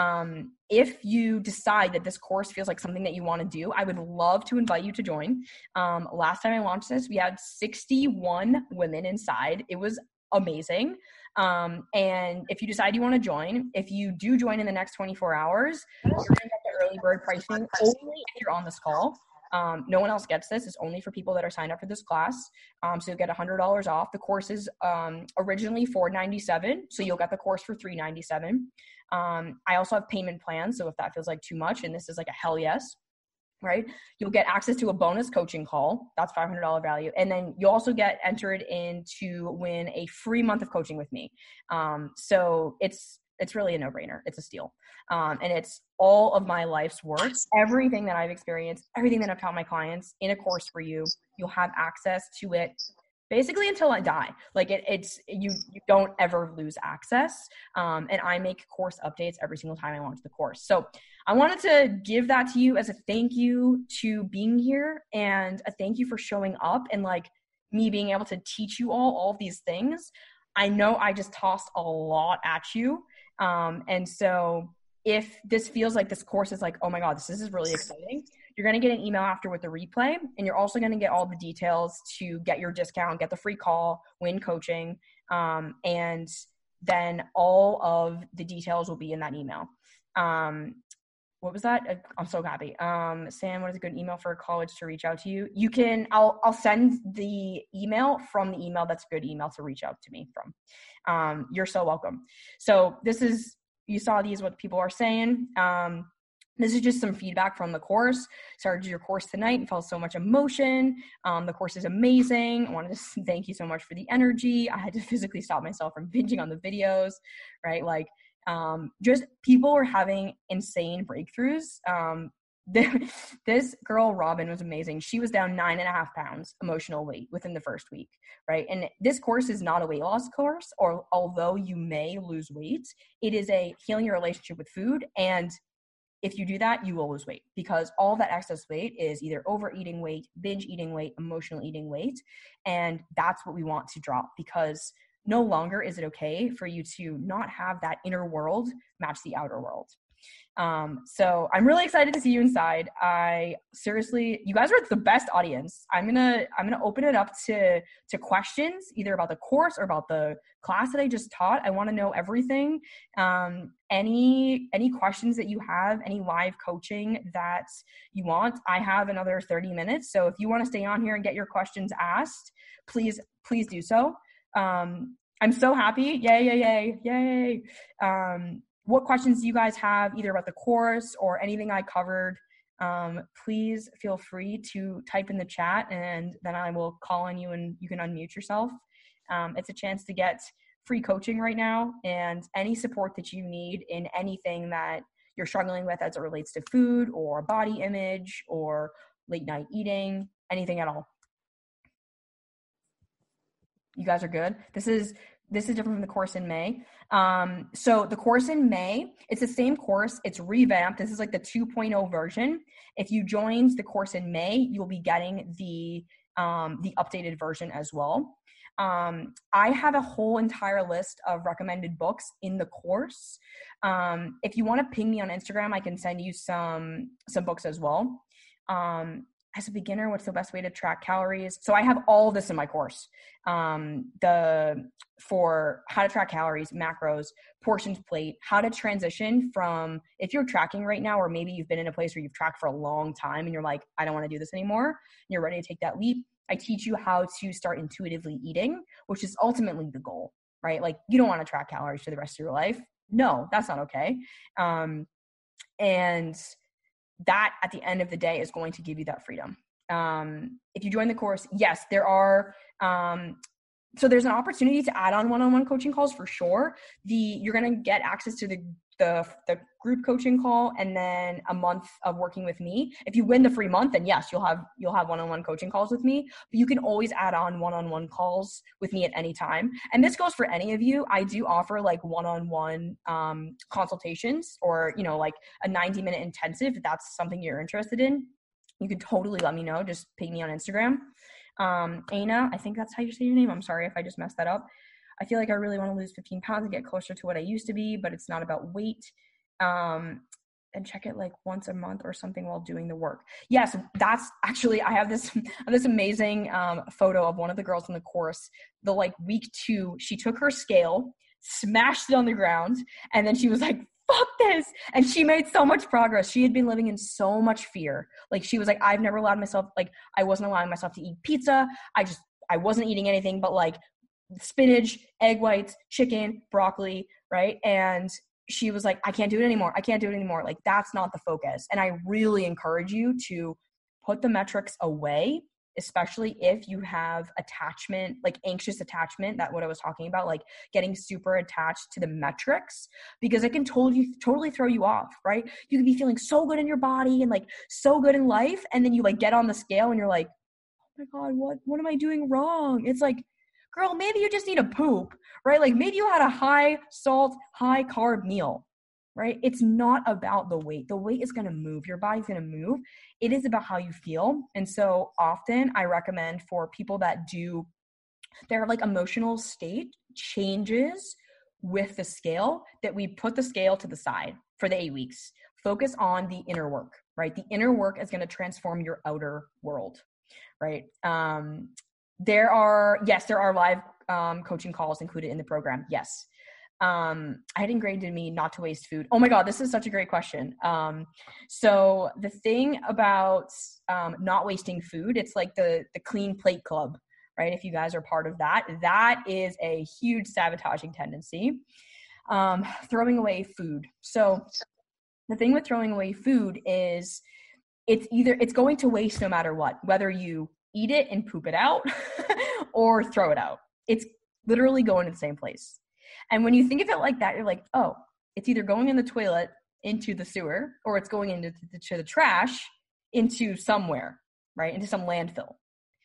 A: if you decide that this course feels like something that you want to do, I would love to invite you to join. Last time I launched this, we had 61 women inside. It was amazing. And if you decide you want to join, if you do join in the next 24 hours, you're going to get the early bird pricing only if you're on this call. No one else gets this. It's only for people that are signed up for this class. So you'll get $100 off. The course is originally $497, so you'll get the course for $397. I also have payment plans, so if that feels like too much, and this is like a hell yes, right? You'll get access to a bonus coaching call. That's $500 value. And then you'll also get entered in to win a free month of coaching with me. So it's really a no-brainer. It's a steal. And it's all of my life's work, everything that I've experienced, everything that I've taught my clients in a course for you. You'll have access to it basically until I die. Like you don't ever lose access. And I make course updates every single time I launch the course. So I wanted to give that to you as a thank you to being here and a thank you for showing up and like me being able to teach you all of these things. I know I just tossed a lot at you. And so if this feels like this course is like, oh my God, this is really exciting, you're going to get an email after with the replay. And you're also going to get all the details to get your discount, get the free call, win coaching. And then all of the details will be in that email. What was that? I'm so happy. Sam, what is a good email for a college to reach out to you? You can, I'll send the email from the email. That's a good email to reach out to me from. You're so welcome. So you saw these, what people are saying. This is just some feedback from the course. Started your course tonight and felt so much emotion. The course is amazing. I wanted to thank you so much for the energy. I had to physically stop myself from binging on the videos, right? Like, just people were having insane breakthroughs. This girl, Robin, was amazing. She was down 9.5 pounds emotional weight within the first week, right? And this course is not a weight loss course, or although you may lose weight, it is a healing your relationship with food. And if you do that, you will lose weight, because all that excess weight is either overeating weight, binge eating weight, emotional eating weight. And that's what we want to drop, because no longer is it okay for you to not have that inner world match the outer world. So I'm really excited to see you inside. You guys are the best audience. I'm gonna open it up to questions, either about the course or about the class that I just taught. I want to know everything. Any questions that you have, any live coaching that you want. I have another 30 minutes. So if you want to stay on here and get your questions asked, please do so. I'm so happy. Yay. What questions do you guys have, either about the course or anything I covered? Please feel free to type in the chat, and then I will call on you and you can unmute yourself. It's a chance to get free coaching right now, and any support that you need in anything that you're struggling with as it relates to food or body image or late night eating, anything at all. You guys are good. This is different from the course in May. So the course in May, it's the same course. It's revamped. This is like the 2.0 version. If you joined the course in May, you'll be getting the updated version as well. I have a whole entire list of recommended books in the course. If you want to ping me on Instagram, I can send you some books as well. As a beginner, what's the best way to track calories? So I have all this in my course. For how to track calories, macros, portions plate, how to transition from, if you're tracking right now, or maybe you've been in a place where you've tracked for a long time and you're like, I don't want to do this anymore, and you're ready to take that leap. I teach you how to start intuitively eating, which is ultimately the goal, right? Like, you don't want to track calories for the rest of your life. No, that's not okay. And that at the end of the day is going to give you that freedom. If you join the course, yes, there are, so there's an opportunity to add on one-on-one coaching calls for sure. You're going to get access to the group coaching call, and then a month of working with me. If you win the free month, then yes, you'll have one-on-one coaching calls with me, but you can always add on one-on-one calls with me at any time. And this goes for any of you. I do offer like one-on-one consultations, or, like a 90-minute intensive. If that's something you're interested in, you can totally let me know. Just ping me on Instagram. Aina, I think that's how you say your name. I'm sorry if I just messed that up. I feel like I really want to lose 15 pounds and get closer to what I used to be, but it's not about weight. And check it like once a month or something while doing the work. Yes, that's actually, I have this amazing photo of one of the girls in the course. Week 2, she took her scale, smashed it on the ground, and then she was like, fuck this. And she made so much progress. She had been living in so much fear. Like, she was like, I wasn't allowing myself to eat pizza. I wasn't eating anything but like spinach, egg whites, chicken, broccoli, right? And she was like, I can't do it anymore. Like, that's not the focus. And I really encourage you to put the metrics away, especially if you have attachment, like anxious attachment, that what I was talking about, like getting super attached to the metrics, because it can totally throw you off, right? You can be feeling so good in your body and like so good in life, and then you like get on the scale and you're like, oh my God, what am I doing wrong? It's like, girl, maybe you just need a poop, right? Like, maybe you had a high salt, high carb meal, right? It's not about the weight. The weight is going to move. Your body's going to move. It is about how you feel. And so often I recommend for people that do their like emotional state changes with the scale that we put the scale to the side for the 8 weeks. Focus on the inner work, right? The inner work is going to transform your outer world, right? There are live coaching calls included in the program. Yes. I had ingrained in me not to waste food. Oh my God, this is such a great question. So the thing about not wasting food, it's like the clean plate club, right? If you guys are part of that, that is a huge sabotaging tendency. Throwing away food. So the thing with throwing away food is it's going to waste no matter what, whether you eat it and poop it out or throw it out. It's literally going to the same place. And when you think of it like that, you're like, oh, it's either going in the toilet into the sewer, or it's going into the trash into somewhere, right? Into some landfill.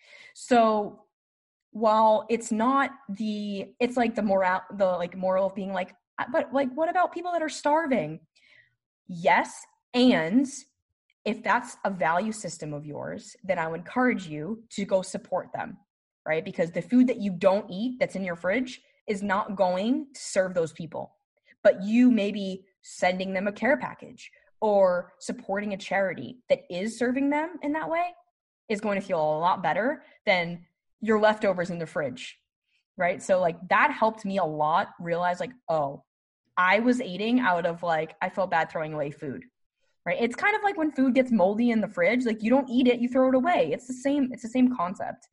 A: So while it's not it's like the moral of being like, but like, what about people that are starving? Yes. And if that's a value system of yours, then I would encourage you to go support them, right? Because the food that you don't eat that's in your fridge is not going to serve those people. But you maybe sending them a care package or supporting a charity that is serving them in that way is going to feel a lot better than your leftovers in the fridge, right? So like that helped me a lot realize like, oh, I was eating out of like, I felt bad throwing away food, right? It's kind of like when food gets moldy in the fridge, like you don't eat it, you throw it away. It's the same concept.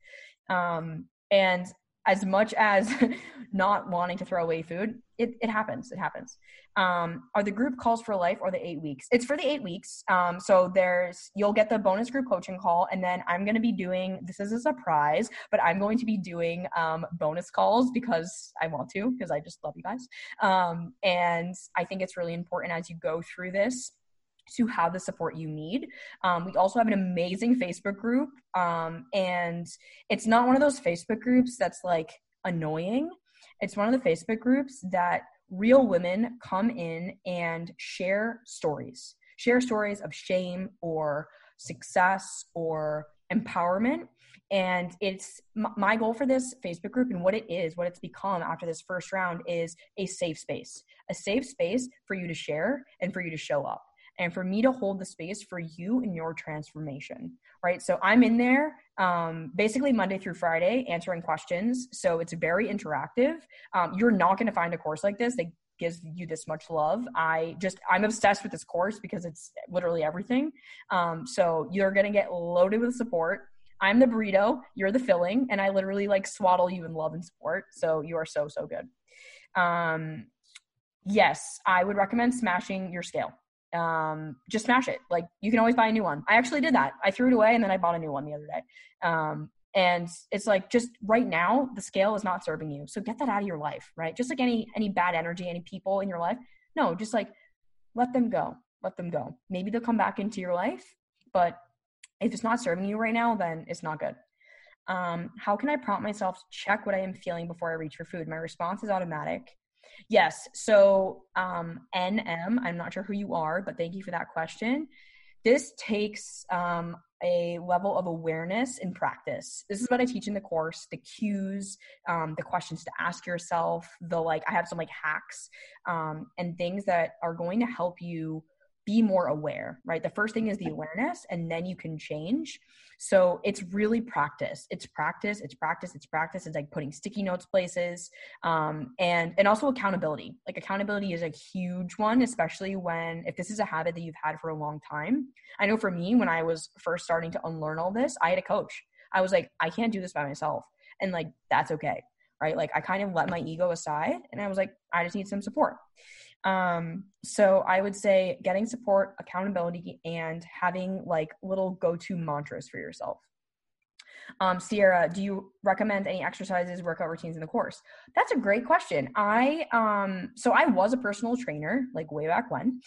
A: And as much as not wanting to throw away food, it happens. It happens. Are the group calls for life or the 8 weeks? It's for the 8 weeks. So you'll get the bonus group coaching call, and then I'm going to be doing, this is a surprise, but I'm going to be doing bonus calls because I want to, because I just love you guys. And I think it's really important as you go through this to have the support you need. We also have an amazing Facebook group. And it's not one of those Facebook groups that's like annoying. It's one of the Facebook groups that real women come in and share stories of shame or success or empowerment. And it's my goal for this Facebook group, and what it's become after this first round is a safe space for you to share and for you to show up. And for me to hold the space for you in your transformation, right? So I'm in there basically Monday through Friday answering questions. So it's very interactive. You're not going to find a course like this that gives you this much love. I'm obsessed with this course because it's literally everything. So you're going to get loaded with support. I'm the burrito, you're the filling, and I literally like swaddle you in love and support. So you are so, so good. Yes, I would recommend smashing your scale. Just smash it. Like you can always buy a new one. I actually did that. I threw it away and then I bought a new one the other day. And it's like, just right now, the scale is not serving you. So get that out of your life, right? Just like any bad energy, any people in your life. No, just like let them go. Maybe they'll come back into your life, but if it's not serving you right now, then it's not good. How can I prompt myself to check what I am feeling before I reach for food? My response is automatic. Yes. So, NM, I'm not sure who you are, but thank you for that question. This takes a level of awareness and practice. This is what I teach in the course, the cues, the questions to ask yourself, I have some hacks and things that are going to help you be more aware, right? The first thing is the awareness, and then you can change. So it's really practice. It's practice. It's like putting sticky notes places, and also accountability. Like accountability is a huge one, especially if this is a habit that you've had for a long time. I know for me, when I was first starting to unlearn all this, I had a coach. I was like, I can't do this by myself. And that's okay, right? I kind of let my ego aside, and I was like, I just need some support. So I would say getting support, accountability, and having little go-to mantras for yourself. Sierra, do you recommend any exercises, workout routines in the course? That's a great question. So I was a personal trainer, way back when,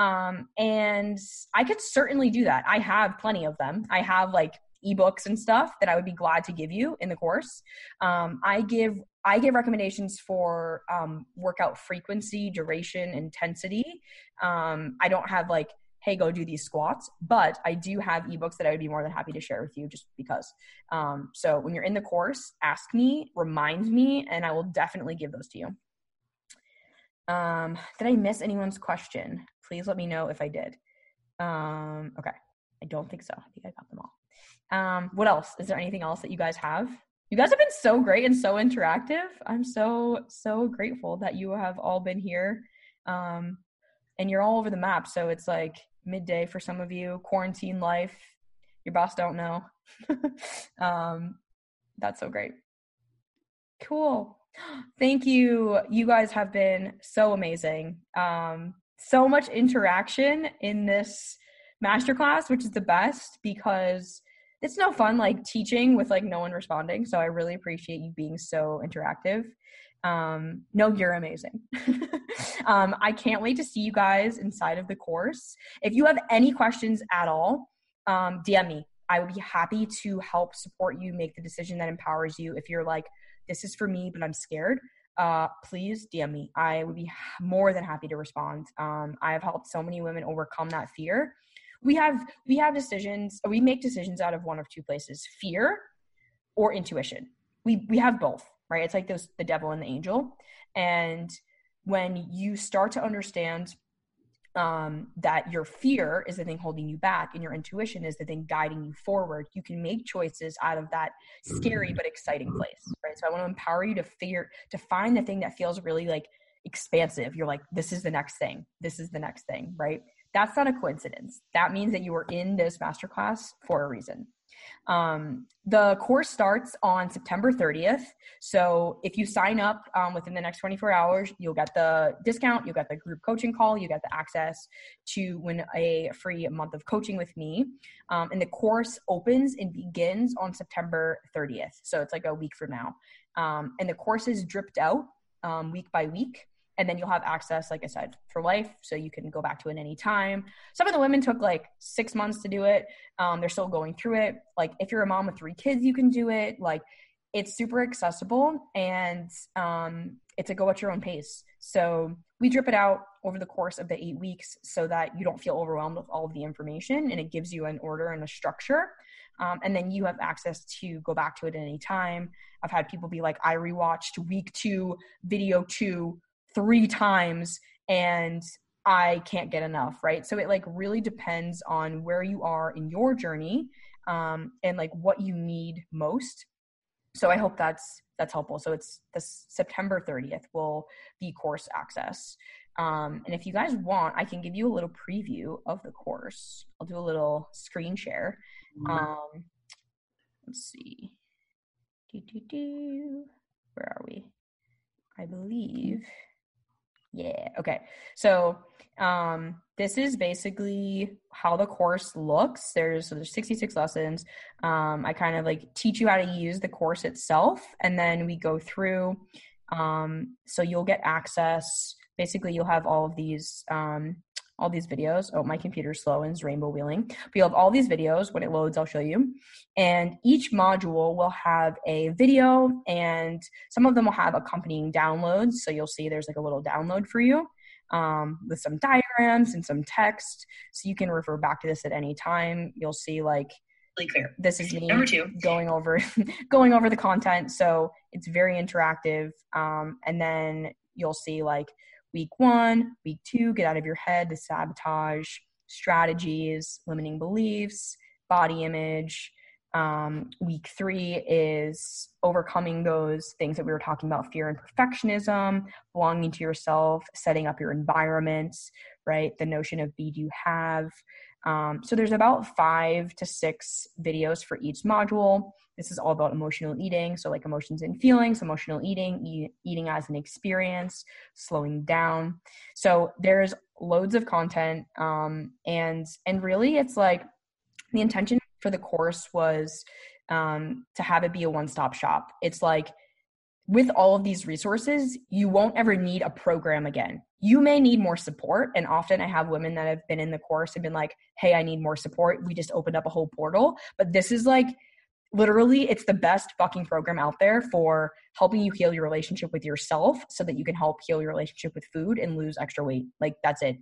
A: and I could certainly do that. I have plenty of them. I have ebooks and stuff that I would be glad to give you in the course. I give recommendations for workout frequency, duration, intensity. I don't have hey, go do these squats, but I do have ebooks that I would be more than happy to share with you just because. So when you're in the course, ask me, remind me, and I will definitely give those to you. Did I miss anyone's question? Please let me know if I did. Okay. I don't think so. I think I got them all. What else? Is there anything else that you guys have? You guys have been so great and so interactive. I'm so grateful that you have all been here. And you're all over the map. So it's like midday for some of you, quarantine life. Your boss don't know. That's so great. Cool. Thank you. You guys have been so amazing. So much interaction in this masterclass, which is the best because it's no fun like teaching with like no one responding. So I really appreciate you being so interactive. No, you're amazing. I can't wait to see you guys inside of the course. If you have any questions at all, DM me. I would be happy to help support you make the decision that empowers you. If you're like, this is for me, but I'm scared, please DM me. I would be more than happy to respond. I have helped so many women overcome that fear. We make decisions out of one of two places, fear or intuition. We have both, right? It's like the devil and the angel. And when you start to understand that your fear is the thing holding you back and your intuition is the thing guiding you forward, you can make choices out of that scary but exciting place, right? So I want to empower you to find the thing that feels really like expansive. You're like, this is the next thing. This is the next thing, right? That's not a coincidence. That means that you are in this masterclass for a reason. The course starts on September 30th. So if you sign up within the next 24 hours, you'll get the discount, you'll get the group coaching call, you get the access to win a free month of coaching with me. And the course opens and begins on September 30th. So it's like a week from now. And the course is dripped out week by week. And then you'll have access, like I said, for life. So you can go back to it any time. Some of the women took like 6 months to do it. They're still going through it. Like if you're a mom with 3 kids, you can do it. Like it's super accessible and it's a go at your own pace. So we drip it out over the course of the 8 weeks so that you don't feel overwhelmed with all of the information and it gives you an order and a structure. And then you have access to go back to it at any time. I've had people be like, I rewatched week 2, video 2, 3 times and I can't get enough, right? So it like really depends on where you are in your journey and like what you need most. So I hope that's helpful. So it's this September 30th will be course access. And if you guys want, I can give you a little preview of the course. I'll do a little screen share. Let's see. Where are we? I believe. Yeah. Okay. So this is basically how the course looks. There's 66 lessons. I kind of like teach you how to use the course itself, and then we go through. So you'll get access. Basically, you'll have all these videos. Oh, my computer's slow and it's rainbow wheeling. But you'll have all these videos. When it loads, I'll show you. And each module will have a video and some of them will have accompanying downloads. So you'll see there's like a little download for you with some diagrams and some text. So you can refer back to this at any time. You'll see like clear. This is me Number 2. going over the content. So it's very interactive. And then you'll see like week 1, week 2, get out of your head, the sabotage, strategies, limiting beliefs, body image. Week 3 is overcoming those things that we were talking about, fear and perfectionism, belonging to yourself, setting up your environment, right? The notion of be, do, have. So there's about 5 to 6 videos for each module. This is all about emotional eating. So like emotions and feelings, emotional eating, eating as an experience, slowing down. So there's loads of content. And really it's like the intention for the course was to have it be a one-stop shop. It's like with all of these resources, you won't ever need a program again. You may need more support. And often I have women that have been in the course and been like, hey, I need more support. We just opened up a whole portal. But this is like, literally, it's the best fucking program out there for helping you heal your relationship with yourself so that you can help heal your relationship with food and lose extra weight. Like that's it.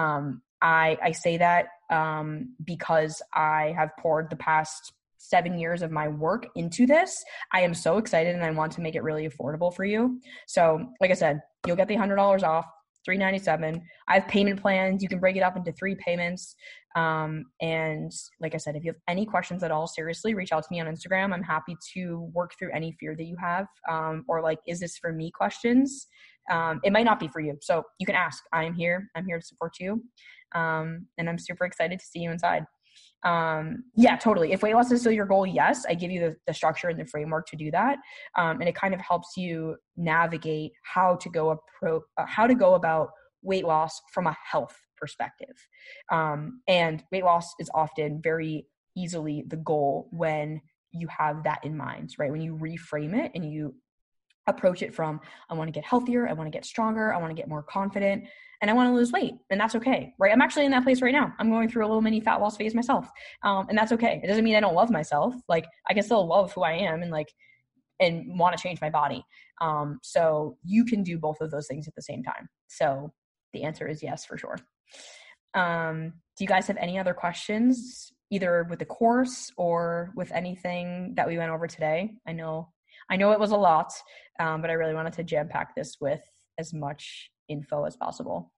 A: I say that because I have poured the past 7 years of my work into this. I am so excited and I want to make it really affordable for you. So like I said, you'll get the $100 off. $397. I have payment plans. You can break it up into 3 payments. And like I said, if you have any questions at all, seriously, reach out to me on Instagram. I'm happy to work through any fear that you have, or like, is this for me questions? It might not be for you. So you can ask. I'm here to support you. And I'm super excited to see you inside. Yeah, totally. If weight loss is still your goal, yes, I give you the structure and the framework to do that. And it kind of helps you navigate how to go about weight loss from a health perspective. And weight loss is often very easily the goal when you have that in mind, right? When you reframe it and you approach it from, I want to get healthier, I want to get stronger, I want to get more confident, and I want to lose weight. And that's okay, right? I'm actually in that place right now. I'm going through a little mini fat loss phase myself. And that's okay. It doesn't mean I don't love myself. Like, I can still love who I am and want to change my body. So you can do both of those things at the same time. So the answer is yes, for sure. Do you guys have any other questions, either with the course or with anything that we went over today? I know it was a lot, but I really wanted to jam pack this with as much info as possible.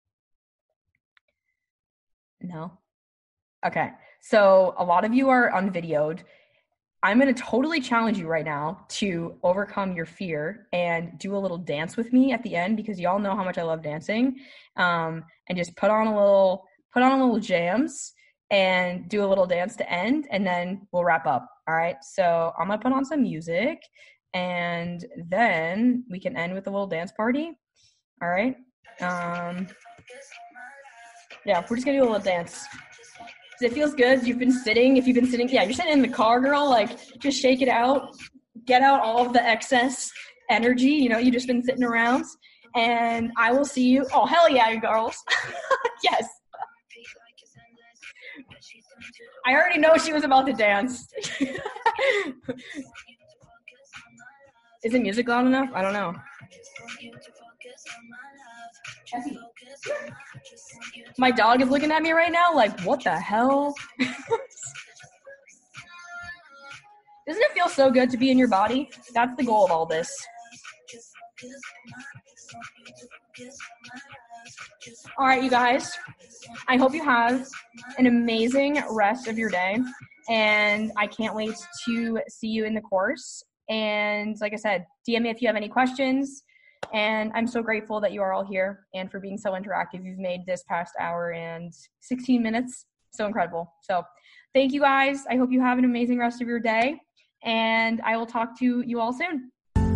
A: No? Okay. So a lot of you are unvideoed. I'm going to totally challenge you right now to overcome your fear and do a little dance with me at the end, because y'all know how much I love dancing. And just put on a little jams and do a little dance to end, and then we'll wrap up. All right. So I'm going to put on some music, and then we can end with a little dance party. All right. Yeah, we're just going to do a little dance. It feels good. If you've been sitting, yeah, you're sitting in the car, girl, like, just shake it out. Get out all of the excess energy. You've just been sitting around, and I will see you. Oh, hell yeah, you girls. Yes. I already know she was about to dance. Is the music loud enough? I don't know. My dog is looking at me right now like, what the hell? Doesn't it feel so good to be in your body? That's the goal of all this. All right, you guys. I hope you have an amazing rest of your day, and I can't wait to see you in the course. And like I said, DM me if you have any questions. And I'm so grateful that you are all here and for being so interactive. You've made this past hour and 16 minutes so incredible. So thank you guys. I hope you have an amazing rest of your day, and I will talk to you all soon.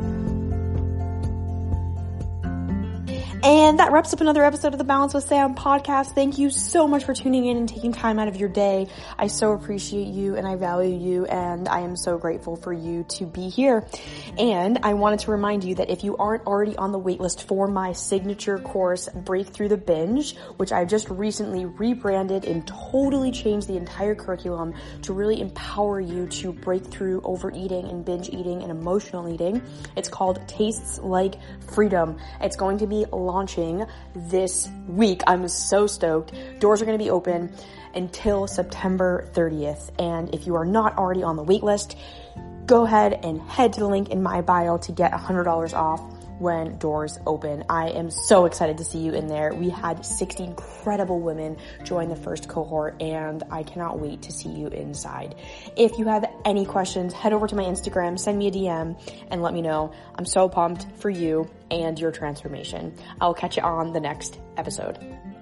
F: And that wraps up another episode of the Balance with Sam podcast. Thank you so much for tuning in and taking time out of your day. I so appreciate you, and I value you, and I am so grateful for you to be here. And I wanted to remind you that if you aren't already on the waitlist for my signature course, Breakthrough the Binge, which I've just recently rebranded and totally changed the entire curriculum to really empower you to break through overeating and binge eating and emotional eating. It's called Tastes Like Freedom. It's going to be launching this week. I'm so stoked. Doors are going to be open until September 30th. And if you are not already on the wait list, go ahead and head to the link in my bio to get $100 off when doors open. I am so excited to see you in there. We had 60 incredible women join the first cohort, and I cannot wait to see you inside. If you have any questions, head over to my Instagram, send me a DM, and let me know. I'm so pumped for you and your transformation. I'll catch you on the next episode.